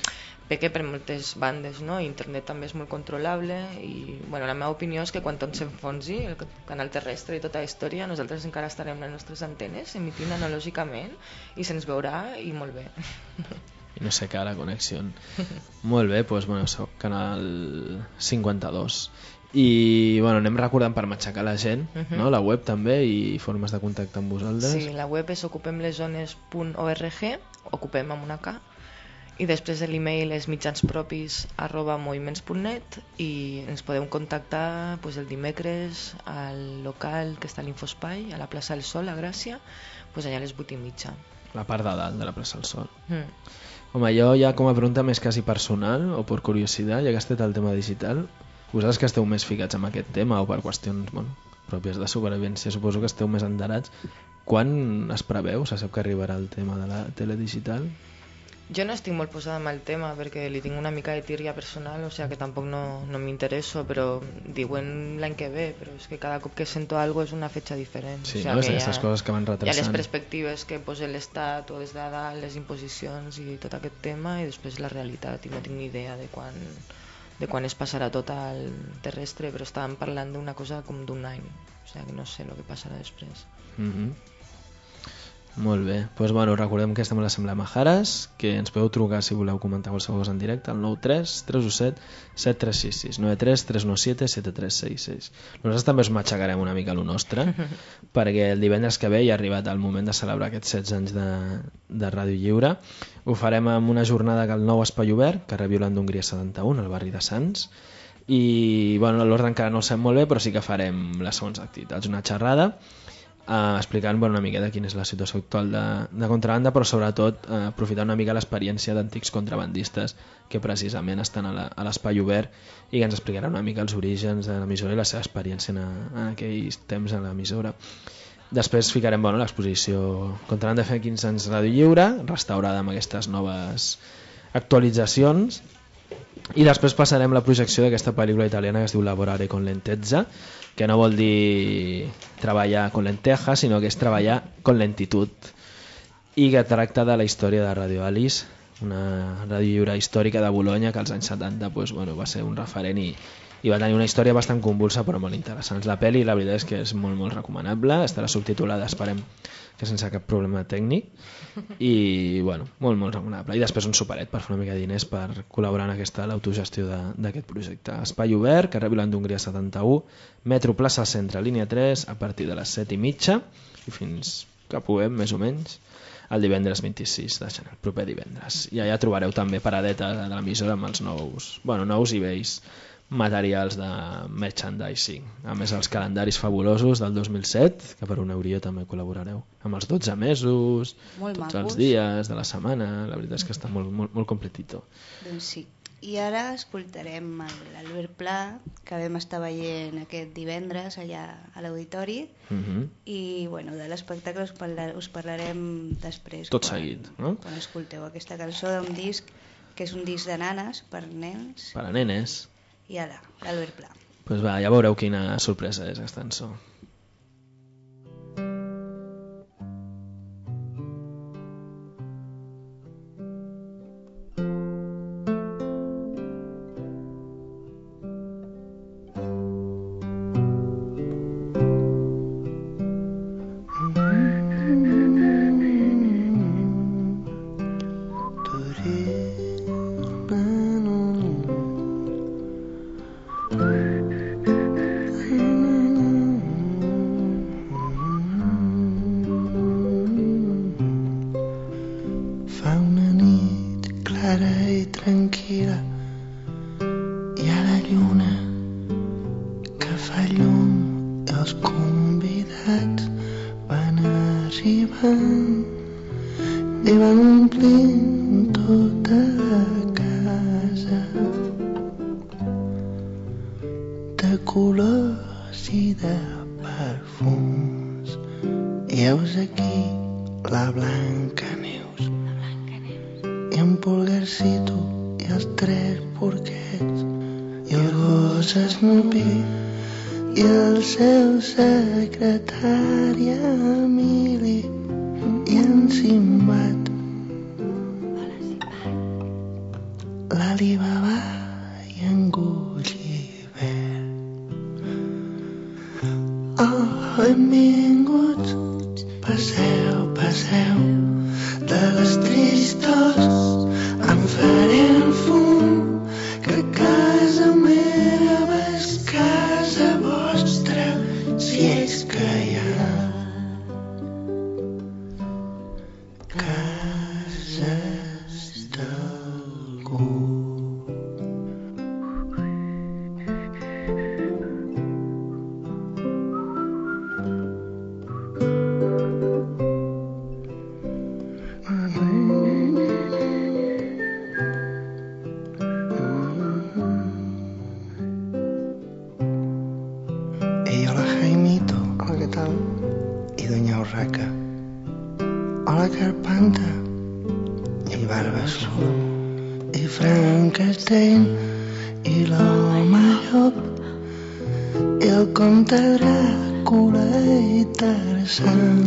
peque per moltes bandes, no? Internet també és molt controlable i bueno, la meva opinió és que quan tot s'enfonsi, el canal terrestre i tota la història, nosaltres encara estarem en les nostres antenes emitint analògicament i se'ns veurà i molt bé. I no sé què, la connexió. Molt bé, doncs bueno, soc canal cinquanta-dos. I bueno, anem recordant per matxacar la gent, Mhm. no? La web també i formes de contacte amb vosaltres. Sí, la web és ocupemlesones punt org, ocupem amb una K, i després l'email és mitjanspropis arroba moviments punt net i ens podeu contactar pues, el dimecres al local que està a l'Infospai, a la plaça del Sol, a Gràcia, pues, allà a les vuit i mitja. La part de dalt de la plaça del Sol. Mm. Home, jo ja com a pregunta més quasi personal o per curiositat, ja que has fet el tema digital, vosaltres que esteu més ficats en aquest tema o per qüestions bueno, pròpies de supervivència, suposo que esteu més endarats, quan es preveu? Se sap que arribarà el tema de la tele digital? Jo no estic molt posada amb el tema perquè li tinc una mica de tírria personal, o sigui que tampoc no, no m'interesso, però diuen l'any que ve, però és que cada cop que sento alguna cosa és una fetge diferent. Sí, o sigui no? que És aquestes coses que van hi ha les retrasant. perspectives que posa l'Estat o des de dalt, les imposicions i tot aquest tema, i després la realitat, i no tinc ni idea de quan, de quan es passarà tot al terrestre, però estàvem parlant d'una cosa com d'un any, o sigui que no sé el que passarà després. Mm-hmm. Molt bé, doncs bueno, recordem que estem a l'Assemblea Majares, que ens podeu trucar si voleu comentar qualsevol cosa en directe al nou tres tres u set set tres sis sis, nou tres tres nou set set tres sis sis. Nosaltres també us matxacarem una mica a lo nostre, perquè el divendres que ve ja ha arribat el moment de celebrar aquests setze anys de, de Ràdio Lliure. Ho farem amb una jornada que el nou Espai Obert, carrer Violant d'Hongria setanta-u, al barri de Sants, i bueno, l'ordre encara no ho sabem molt bé, però sí que farem les següents activitats. Una xerrada eh, explicant bueno, una miqueta quina és la situació actual de, de contrabanda, però sobretot eh, aprofitar una mica l'experiència d'antics contrabandistes que precisament estan a la- a l'Espai Obert i que ens explicaran una mica els orígens de l'emissora i la seva experiència en, en aquells temps a l'emissora. Després ficarem bueno, l'exposició Contrabanda de fer quinze anys Ràdio Lliure, restaurada amb aquestes noves actualitzacions, i després passarem la projecció d'aquesta pel·lícula italiana que es diu Lavorare con lentezza, que no vol dir treballar con lenteja, sinó que és treballar con lentitud, i que tracta de la història de Radio Alice, una ràdio lliure històrica de Bolonya que als anys setanta pues, bueno, va ser un referent i, i va tenir una història bastant convulsa però molt interessant. La pel·li la veritat és que és molt molt recomanable, estarà subtitulada, esperem que sense cap problema tècnic, i bueno, molt molt recomanable. I després un superet per fer una mica de diners per col·laborar en aquesta l'autogestió de- d'aquest projecte. Espai Obert, carrer Violant d'Hongria setanta-u, metro plaça Centre, línia tres, a partir de les set i mitja i fins que puguem, més o menys, el divendres vint-i-sis de gener, el proper divendres. I allà trobareu també paradeta de l'emissora amb els nous, bueno, nous i vells materials de merchandising, a més els calendaris fabulosos del dos mil set, que per un eurio també col·laborareu, amb els dotze mesos, Molt tots macos. els dies de la setmana, la veritat és que està molt, molt, molt completito. Doncs sí. I ara escoltarem el- l'Albert Pla, que vam estar veient aquest divendres allà a l'auditori, Mhm. i bueno, de l'espectacle us, parla, us parlarem després. Tot quan, seguit, no? Quan escolteu aquesta cançó d'un disc que és un disc de nanes per nens, Per a nenes. i ara, l'Albert Pla. Pues va, ja veureu quina sorpresa és aquesta cançó. Fa una nit clara i tranquil·la hi ha la lluna que fa llum i els convidats van arribant i van omplint tota la casa de colors i de perfums. I heus aquí la Blanca Neus i en Pulgarcito i els tres porquets i el gos Snoopy i el seu secretari Emili i en Simbat l'Alibaba i en Gulliver. Oh, benvinguts, passeu, passeu, de les tristors em faré el fum, que casa meva és casa vostra, si és que hi ha cases d'algú. Ei, hola Jaimito, hola, què tal? I doña Urraca, hola Carpanta, i Barba Azul, i Frankenstein, i l'home llop, i el comte Dràcula i Tarzan,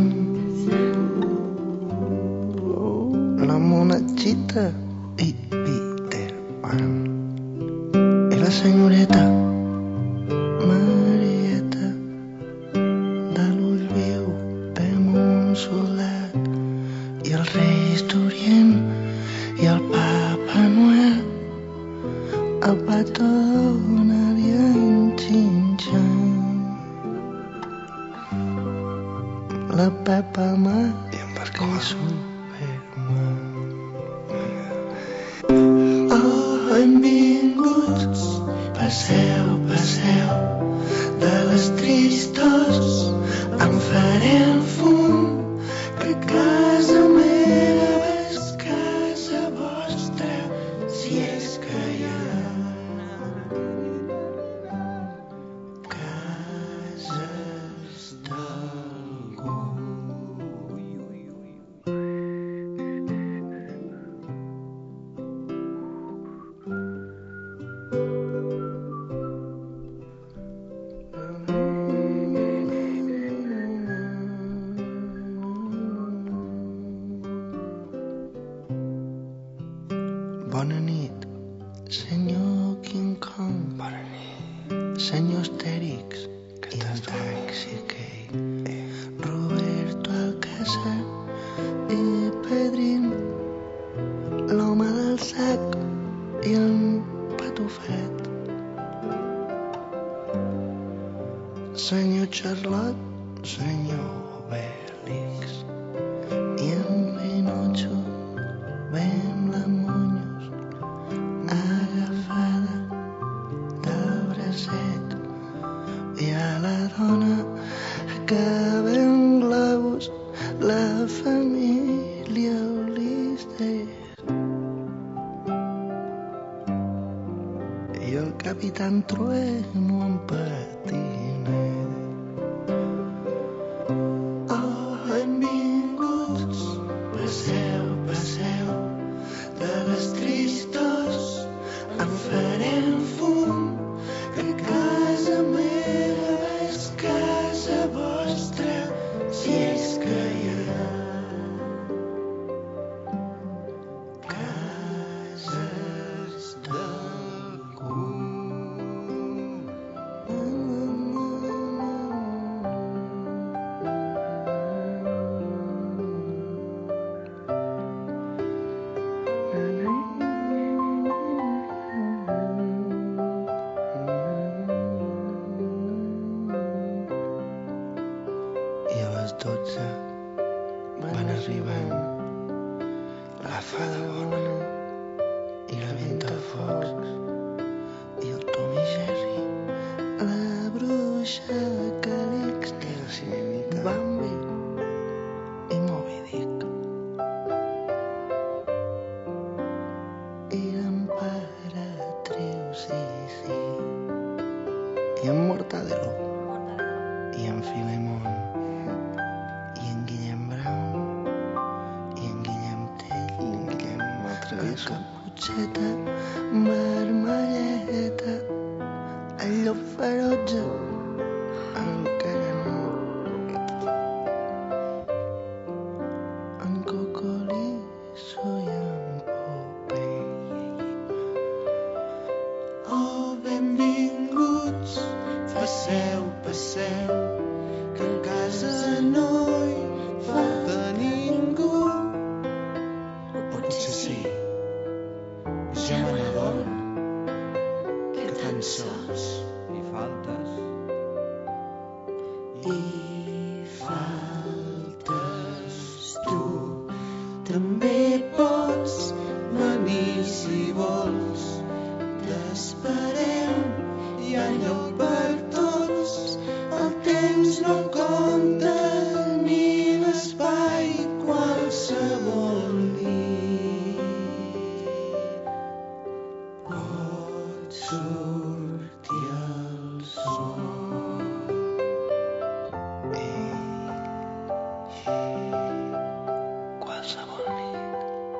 la monachita i Peter Pan, i la senyoreta Marieta de l'ull viu de Montsolat, i els reis d'Orient i el Papa Noel, el Pato Donald i en Xinxan, la Pepa Ma i en Superman. Oh, benvinguts, passeu, passeu, de les tristors em faré el fum, que casa meva és casa vostra, si és que hi ha cases d'algú. Bona nit, senyor King Kong. Bona nit. Senyor Astèrix. I en Taxi Key. Roberto Alcázar i Pedrín, l'home del sac i el patufet. Senyor Charlot, senyor Obélix i en Pinotxo ben la Muñoz agafada del bracet, i a la dona que ven globus, la família Ulisses, i el capitán Trueno en patinet. Oh, benvinguts, passeu, passeu, de les tristors em faré el fum, que casa meva és casa vostra, si és que hi ha cases d'algú. I a les dotze van arribant la fada bona i la Ventafocs i el Tom i Jerry, la bruixa Calix i la sirenita, Bambi i Moby Dick, i l'emperatriu Sissi, i en Mortadelo, i en Filemón, i en Guillem Brown, i en Guillem Tell, i en Guillem Matravés, la Caputxeta Vermelleta, el llop ferotge, el caganut, en Cocolisso i en Popeye, Passeu, passeu, que en casa no hi falta ningú. O potser sí, ja me n'adono que tan sols hi faltes. Hi faltes tu. També pots venir si vols. T'esperem, hi ha lloc per tots. El temps no compta ni l'espai qualsevol nit. Pot sortir el sol. Qualsevol nit.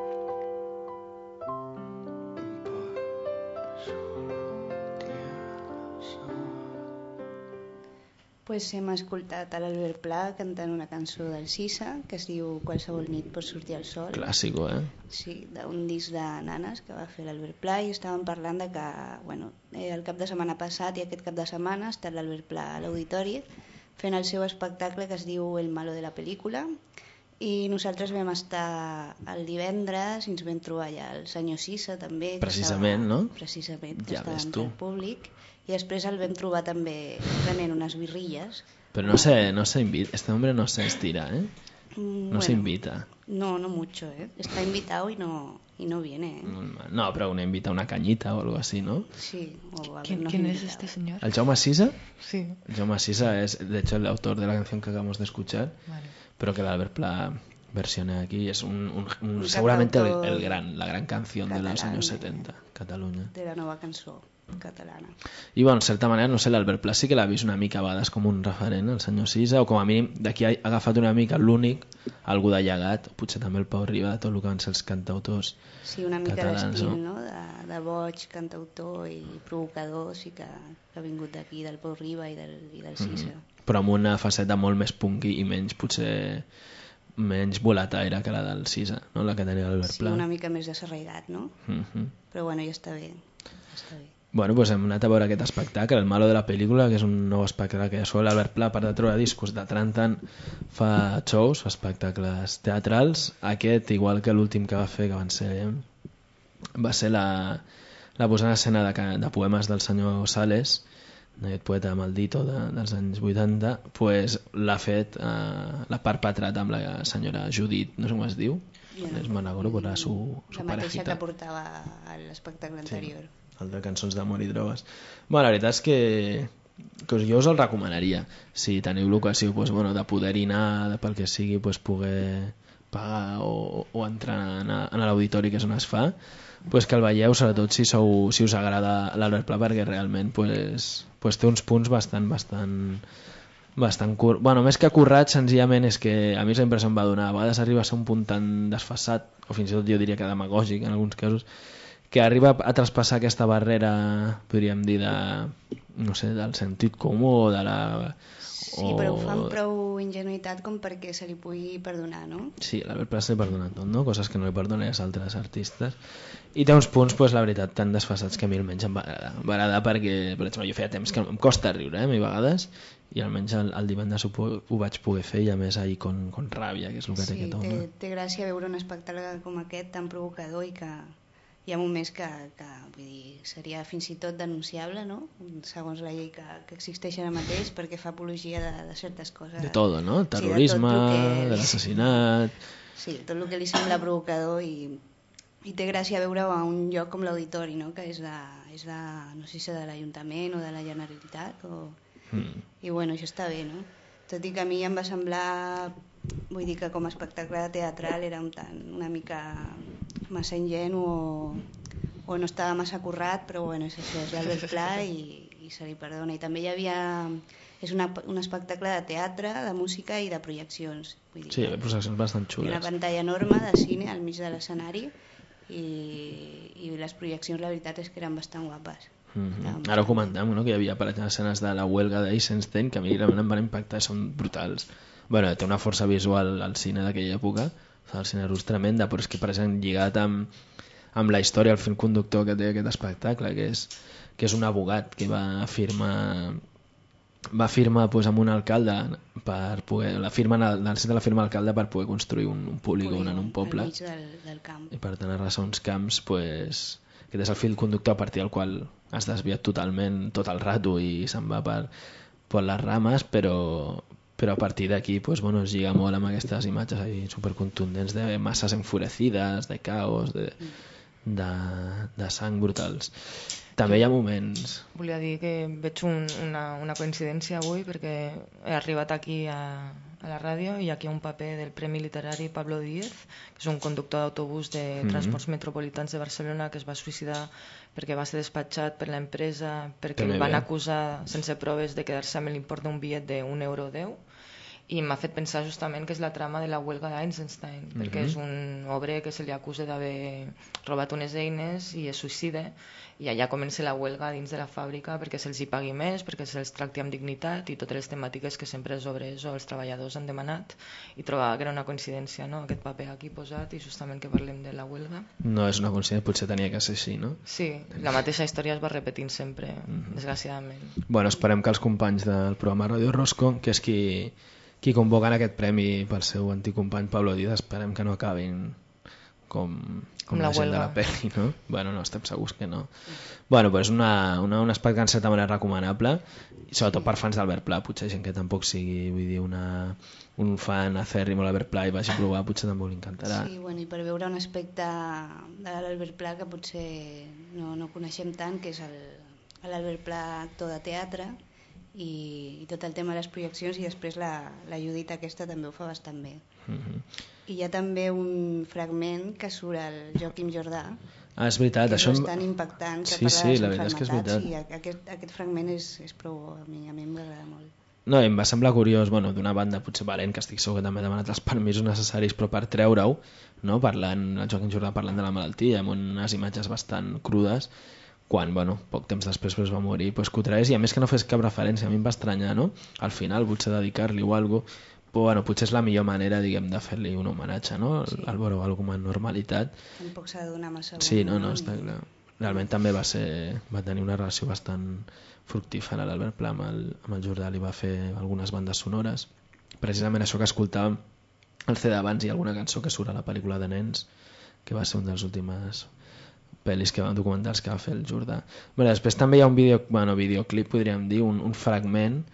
Pues hem escoltat a l'Albert Pla cantant una cançó del Sisa que es diu Qualsevol nit pot sortir el sol. Clàssico, eh? Sí, d'un disc de nanes que va fer l'Albert Pla i estàvem parlant de que bueno, eh, el cap de setmana passat i aquest cap de setmana ha estat l'Albert Pla a l'Auditori fent el seu espectacle que es diu El malo de la pel·lícula i nosaltres vam estar el divendres i ens vam trobar allà el senyor Sisa també. Precisament, no? Precisament, que Ja estava ves entre tu. el públic i després el vam trobar també prenent unes birrilles. Pero no se, no se invita, este hombre no se estira, ¿eh? Mm, No se bueno, invita. No, no mucho, ¿eh? Está invitado y no, y no viene, ¿eh? No, pero una invita a una cañita o algo así, ¿no? Sí, o a ¿Quién, habernos quién es invitado. este señor? ¿El Jaume Sisa? Sí. El Jaume Sisa es, de hecho, el autor de la canción que acabamos de escuchar, Vale. pero que el Albert Pla versione aquí. Es un, un- un- Un seguramente el, cantautor el gran, la gran canción de los catalán, años eh. setenta, Catalunya. De la nova cançó catalana. I bueno, en certa manera, no sé, l'Albert Pla sí que l'ha vist una mica a vegades com un referent, el senyor Sisa, o com a mínim d'aquí ha agafat una mica l'únic, algú de llegat, potser també el Pau Riba, tot el que van ser els cantautors Sí, una mica catalans, l'estil, no? no? De, de boig, cantautor i provocador, sí que, que ha vingut d'aquí, del Pau Riba i del, i del Sisa. Mhm. Però amb una faceta molt més punky i menys, potser, menys volataire que la del Sisa, no? La que tenia l'Albert Sí, Pla. una mica més desarraigat, no? Mhm. Però bueno, ja està bé. Ja està bé. Bueno, pues hem anat a veure aquest espectacle, El malo de la pel·lícula, que és un nou espectacle que ja sou l'Albert Pla, a part de treure discos, de tant en tant fa shows, fa espectacles teatrals. Aquest, igual que l'últim que va fer, que van ser, va ser la, la posada en escena de, ca- de poemes del senyor Sales, d'aquest poeta maldito de, dels anys vuitanta, pues, l'ha fet, eh, l'ha perpetrat amb la senyora Judit, no sé com es diu, Jo no. és Managoro, però era su, su La mateixa parejita. que portava a l'espectacle anterior. El de cançons d'amor i drogues. Bueno, la veritat és que, que jo us el recomanaria. Si teniu l'ocasió pues, bueno, de poder-hi anar, de pel que sigui, pues, poder pagar o, o entrar en, a- en l'auditori que és on es fa, pues, que el veieu, sobretot si, sou, si us agrada l'Albert Pla, perquè realment pues, pues, té uns punts bastant, bastant, bastant cur... bueno, més que currats, senzillament és que a mi la impressió em va donar, a vegades arriba a ser un punt tan desfassat, o fins i tot jo diria que demagògic en alguns casos, que arriba a traspassar aquesta barrera, podríem dir, de, no sé, del sentit comú o de la... Sí, però ho fa amb prou ingenuïtat com perquè se li pugui perdonar, no? Sí, l'Albert Pla s'ha perdonat tot, no? Coses que no li perdonen als altres artistes. I té uns punts, pues, la veritat, tan desfassats que a mi almenys em va agradar. Em va agradar perquè, per exemple, jo feia temps que em costa riure, eh, a mi a vegades, i almenys el, el divendres ho, pu- ho vaig poder fer, i a més ahir con, con ràbia, que és el que té Sí, aquest té, home. té gràcia veure un espectacle com aquest tan provocador i que hi ha moments que, que vull dir, seria fins i tot denunciable, no? Segons la llei que, que existeix ara mateix, perquè fa apologia de, de certes coses. De tot, no? Sí, de Terrorisme, tot lo que- de l'assassinat... Sí, tot el que li sembla provocador i, i té gràcia veure a un lloc com l'Auditori, no? Que és de, és de, no sé si és de l'Ajuntament o de la Generalitat o... Mm. i bueno, això està bé, no? Tot i que a mi em va semblar, vull dir que com a espectacle teatral era un tant, una mica massa ingenu o, o no estava massa currat, però bueno, és això, és l'Albert Pla i, i se li perdona. I també hi havia, és una, un espectacle de teatre, de música i de projeccions. Vull dir, Sí, hi ha projeccions bastant hi ha una xules. pantalla enorme de cine al mig de l'escenari i, i les projeccions la veritat és que eren bastant guapes. Mhm. Ara ho comentàvem, no? Que hi havia per exemple escenes de la huelga d'Eisenstein que a mi realment em van impactar, són brutals. Bueno, té una força visual al cine d'aquella època, el cine rus tremenda, però és que per exemple lligat amb, amb la història, el fil conductor que té aquest espectacle, que és, que és un abogat que va firmar va firmar pues, amb un alcalde per poder, la firma, necessita la firma d'alcalde per poder construir un, un polígon en un poble, al mig del, del camp. i per tant arrasar uns camps, pues, aquest és el fil conductor a partir del qual has desviat totalment tot el rato i se'n va per, per les rames, però, però a partir d'aquí pues, bueno, es lliga molt amb aquestes imatges ahí supercontundents de masses enfurecides, de caos, de, de, de sang brutals. També hi ha moments... Volia dir que veig un, una, una coincidència avui perquè he arribat aquí a, a la ràdio i aquí hi ha un paper del Premi Literari Pablo Díez, que és un conductor d'autobús de Mhm. Transports Metropolitans de Barcelona que es va suïcidar perquè va ser despatxat per l'empresa perquè També el van bé. acusar sense proves de quedar-se amb l'import d'un bitllet d'un euro deu, i m'ha fet pensar justament que és la trama de la huelga d'Eisenstein, perquè Mhm. és un obrer que se li acusa d'haver robat unes eines i es suïcida, i allà comença la huelga dins de la fàbrica perquè se'ls hi pagui més, perquè se'ls tracti amb dignitat i totes les temàtiques que sempre els obrers o els treballadors han demanat, i trobava que era una coincidència, no?, aquest paper aquí posat i justament que parlem de la huelga. No és una coincidència, potser tenia que ser així, no? Sí, la mateixa història es va repetint sempre, desgraciadament. Bueno, esperem que els companys del programa Radio Rosco, que és qui, qui convoquen aquest premi pel seu antic company Pablo Díaz, esperem que no acabin com, com, Com la, la gent de huelga. la pel·li, no? Bueno, no, estem segurs que no. Bueno, pues una, una, un espectacle en certa manera recomanable, i sobretot per fans d'Albert Pla, potser gent que tampoc sigui, vull dir, una, un fan acèrrim de l'Albert Pla i vagi a provar, potser tampoc li encantarà. Sí, bueno, i per veure un aspecte de l'Albert Pla que potser no, no coneixem tant, que és el- l'Albert Pla actor de teatre, i, i tot el tema de les projeccions, i després la, la Judit aquesta també ho fa bastant bé. Mhm. I hi ha també un fragment que surt el Joaquim Jordà, Ah, és veritat, que és això... em- bastant impactant, que Sí, parla sí, de les la veritat és que és malalties, veritat. i aquest, aquest fragment és, és prou bo, a mi, a mi m'agrada molt. No, i em va semblar curiós, bueno, d'una banda potser valent, que estic segur que també ha demanat els permisos necessaris, però per treure-ho, no? Parlant, el Joaquim Jordà parlant de la malaltia, amb unes imatges bastant crudes, quan, bueno, poc temps després pues, va morir, pues, que ho tragués, i a més que no fes cap referència, a mi em va estranyar, no? Al final, potser dedicar-li o alguna cosa, però bueno, potser és la millor manera, diguem, de fer-li un homenatge, no? Sí. Al veure alguna normalitat. Tampoc s'ha de donar massa Sí, no, no, bombo, està i- clar. Realment també va ser, va tenir una relació bastant fructífera l'Albert Pla amb el, amb el Jordà, li va fer algunes bandes sonores, precisament això que escoltàvem el C D abans, i alguna cançó que surt a la pel·lícula de nens, que va ser un dels últims pel·lis que van documentals que va fer el Jordà. Bé, després també hi ha un vídeo, bueno, videoclip, podríem dir, un, un fragment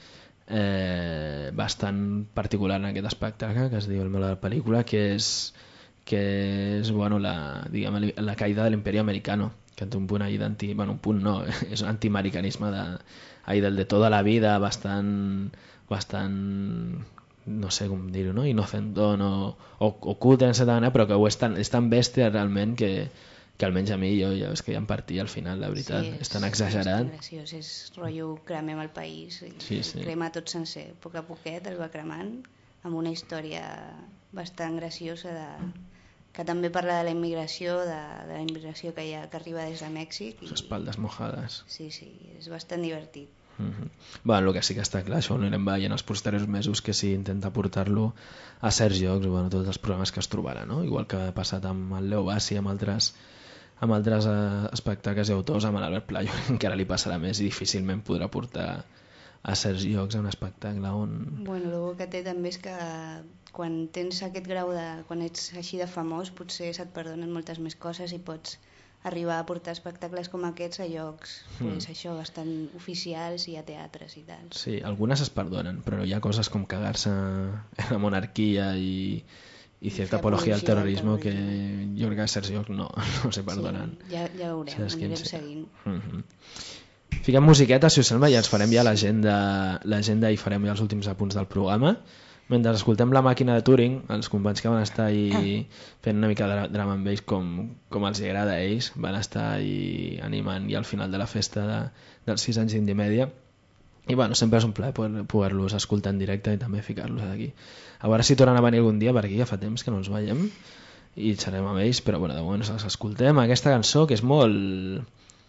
eh, bastant particular en aquest espectacle, que es diu El Melo de la pel·lícula, que és, que és bueno, la, diguem, la caïda de l'imperi americano, que té un punt ahí d'anti... Bueno, un punt no, és un antiamericanisme de, ahí del de tota la vida, bastant, bastant no sé com dir-ho, no? Inocentón o, o, o culte en certa manera, però que ho és tan, és tan bèstia realment que, que almenys a mi jo ja és que ja em partia al final, la veritat, Sí, és tan exagerat. És graciós, és rotllo cremem el país, i Sí, sí. crema tot sencer, a poc a poquet el va cremant, amb una història bastant graciosa de, que també parla de la immigració, de, de la immigració que, hi ha, que arriba des de Mèxic. Les espaldes mojades. Sí, sí, és bastant divertit. Mm -hmm. Bueno, el que sí que està clar, això ho anirem veient els posteriors mesos, que si intenta portar-lo a certs llocs, bueno, tots els programes que es trobarà, no? Igual que ha passat amb el Leo Bassi, amb altres, amb altres eh, espectacles i autors, amb l'Albert Pla, jo crec que encara li passarà més i difícilment podrà portar a certs llocs a un espectacle on... Bueno, el bo que té també és que quan tens aquest grau de... quan ets així de famós, potser se't perdonen moltes més coses i pots arribar a portar espectacles com aquests a llocs Mm. pues, això, bastant oficials i a teatres i tal. Sí, algunes es perdonen, però hi ha coses com cagar-se en la monarquia i, i cierta fer apologia al apologia al terrorisme que jo crec que a certs llocs no, no se perdonen. Sí, ja, ja veurem, Saps quin anirem serà? seguint. Mhm. Fiquem musiqueta, si us sembla, i ens farem ja l'agenda l'agenda i farem ja els últims apunts del programa. Mentre escoltem La màquina de Turing, els companys que van estar ahí fent una mica de drum and bass com, com els agrada a ells, van estar ahí animant ja al final de la festa de, dels sis anys d'Indie Media. I bueno, sempre és un plaer poder- poder-los escoltar en directe i també ficar-los aquí. A veure si tornen a venir algun dia, per aquí ja fa temps que no els veiem i serem amb ells, però bueno, de moment els escoltem. Aquesta cançó que és molt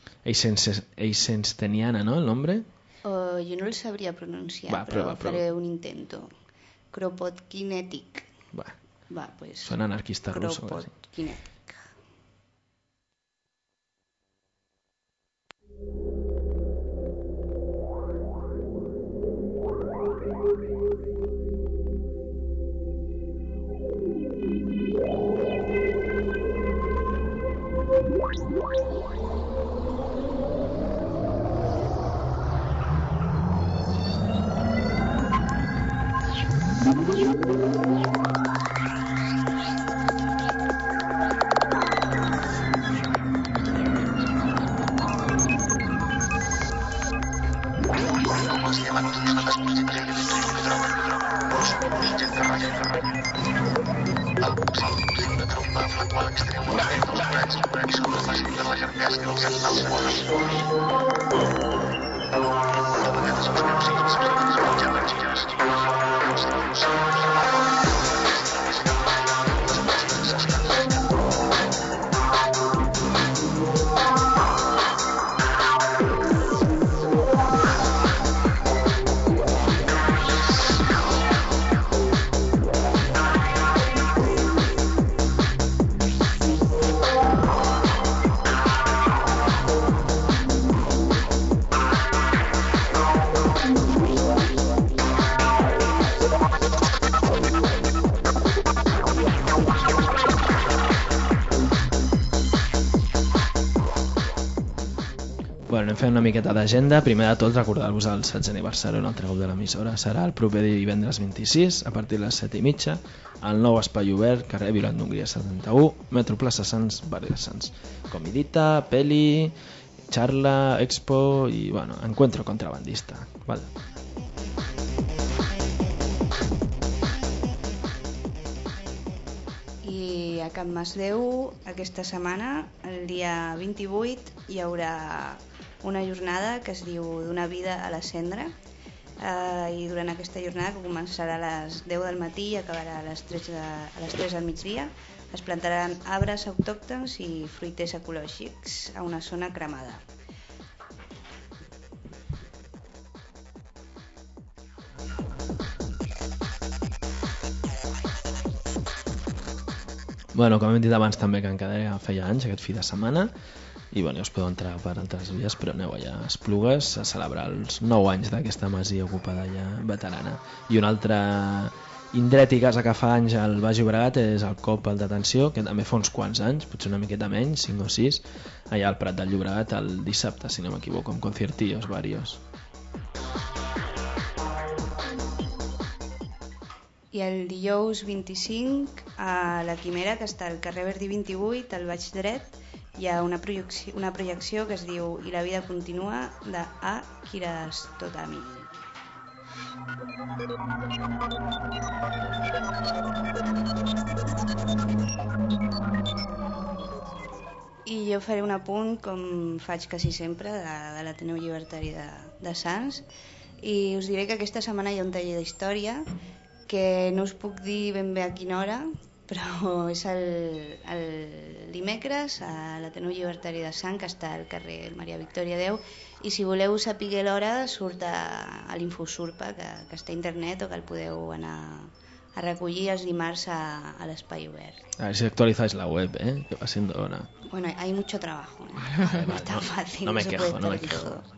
eisensteiniana, no, el nombre? Oh, jo no el sabria pronunciar, Va, però prova, prova. faré un intento. Kropotkinetic. Va, Va, pues... sona anarquista russo. quasi. Kropotkinetic. Bueno, anem fent una miqueta d'agenda. Primer de tot, recordar-vos el setze aniversari d'un altre cop de l'emissora. Serà el proper divendres vint-i-sis, a partir de les set i mitja, al nou espai obert, carrer Violant d'Hongria setanta-u, metro Plaça Sants, barri de Sants. Comidita, peli, charla, expo i, bueno, encuentro contrabandista. Vale. I a Can Masdeu aquesta setmana, el dia vint-i-vuit, hi haurà una jornada que es diu D'una vida a la cendra, eh, i durant aquesta jornada, que començarà a les deu del matí i acabarà a les tres, de, a les tres del migdia, es plantaran arbres autòctons i fruiters ecològics a una zona cremada. Bueno, com hem dit abans també que encara feia anys aquest fi de setmana i bueno, us podeu entrar per altres vies, però aneu allà a Esplugues a celebrar els nou anys d'aquesta masia ocupada ja veterana. I un altre indret i casa que fa anys al Baix Llobregat és el Cop al Detenció, que també fa uns quants anys, potser una miqueta menys, cinc o sis, allà al Prat del Llobregat el dissabte, si no m'equivoco, amb conciertillos varios. I el dijous vint-i-cinc a la Quimera, que està al carrer Verdi vint-i-vuit, al Baix Dret, hi ha una projecció, una projecció que es diu I la vida continua, de A. Kirastotami. I jo faré un apunt, com faig quasi sempre, de, de l'Ateneu Llibertari de, de Sants, i us diré que aquesta setmana hi ha un taller d'història que no us puc dir ben bé a quina hora, però és el, el dimecres a l'Ateneu Llibertari de Sant, que està al carrer Maria Victòria deu, i si voleu saber l'hora surt a, a l'Infosurpa, que, que està a internet, o que el podeu anar a recollir els dimarts a, a l'espai obert. A ver si actualizáis la web, ¿eh? Que va siendo hora. Bueno, hay mucho trabajo, ¿eh? Vale, No vale, es tan fácil. no me se quejo, puede no me estar quejo. todo.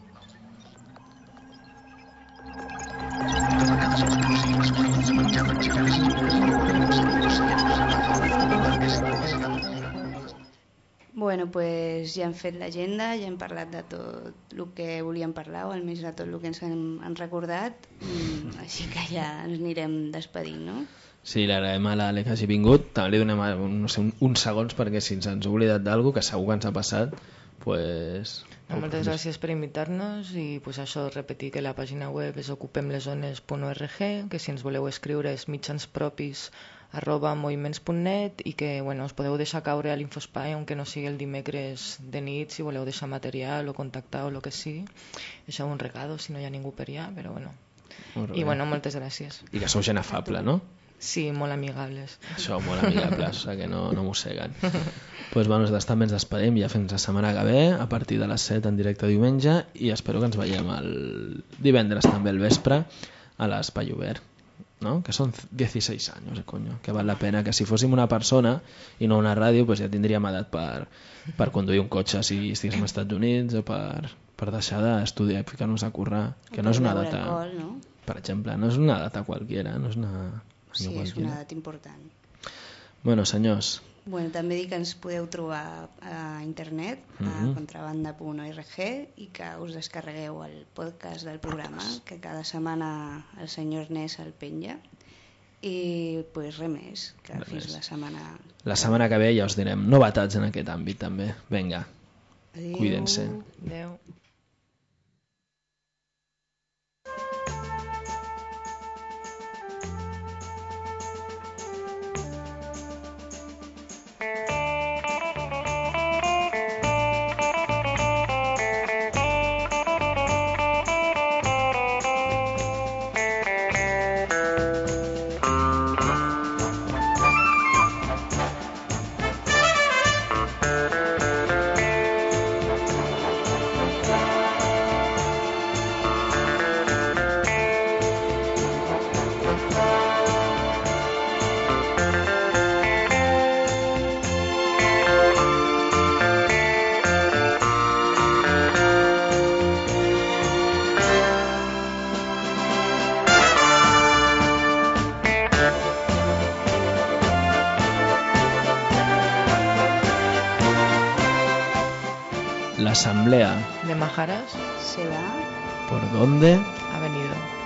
Bueno, pues ja hem fet l'agenda, ja hem parlat de tot el que volíem parlar, o almenys de tot el que ens han, han recordat, mm, així que ja ens anirem despedint, no? Sí, l'agraïm a l'Ale que hagi vingut. També li donem no sé, un, uns segons perquè si ens han oblidat d'algú, que segur que ens ha passat, pues... No, moltes gràcies per invitar-nos i pues, això, repetir que la pàgina web és ocupemlesones punt org, que si ens voleu escriure és mitjans propis arroba moviments punt net i que bueno, us podeu deixar caure a l'Infospai, aunque no sigui el dimecres de nit, si voleu deixar material o contactar o el que sigui. Deixeu un regado si no hi ha ningú per allà, però bueno. I bueno, moltes gràcies. I que sou gent afable, no? Sí, molt amigables. Això, molt amigables, o sigui que no, no mosseguen. Pues bueno, nosaltres també ens despedim ja fins la setmana que ve, a partir de les set en directe diumenge, i espero que ens veiem el divendres també al vespre a l'Espai Obert, ¿no? Que són dieciséis anys, eh, coño, que val la pena, que si fóssim una persona i no una ràdio, pues ja tindríem edat per, per conduir un cotxe si estiguéssim als Estats Units o per, per deixar d'estudiar i ficar-nos a currar, que no és una data, alcohol, no? per exemple, no és una data qualquiera, no és una... Sí, no és qualquiera. una edat important. Bueno, senyors, Bueno, també dic que ens podeu trobar a internet, a Mhm. contrabanda punt org, i que us descarregueu el podcast del programa, que cada setmana el senyor Ernest el penja. I pues res més, que Res fins més. la setmana... La setmana que ve ja us direm novetats en aquest àmbit també. Vinga, Adéu. cuiden-se. Adéu. La asamblea. ¿De Majaras? Se va. ¿Por dónde? Ha venido.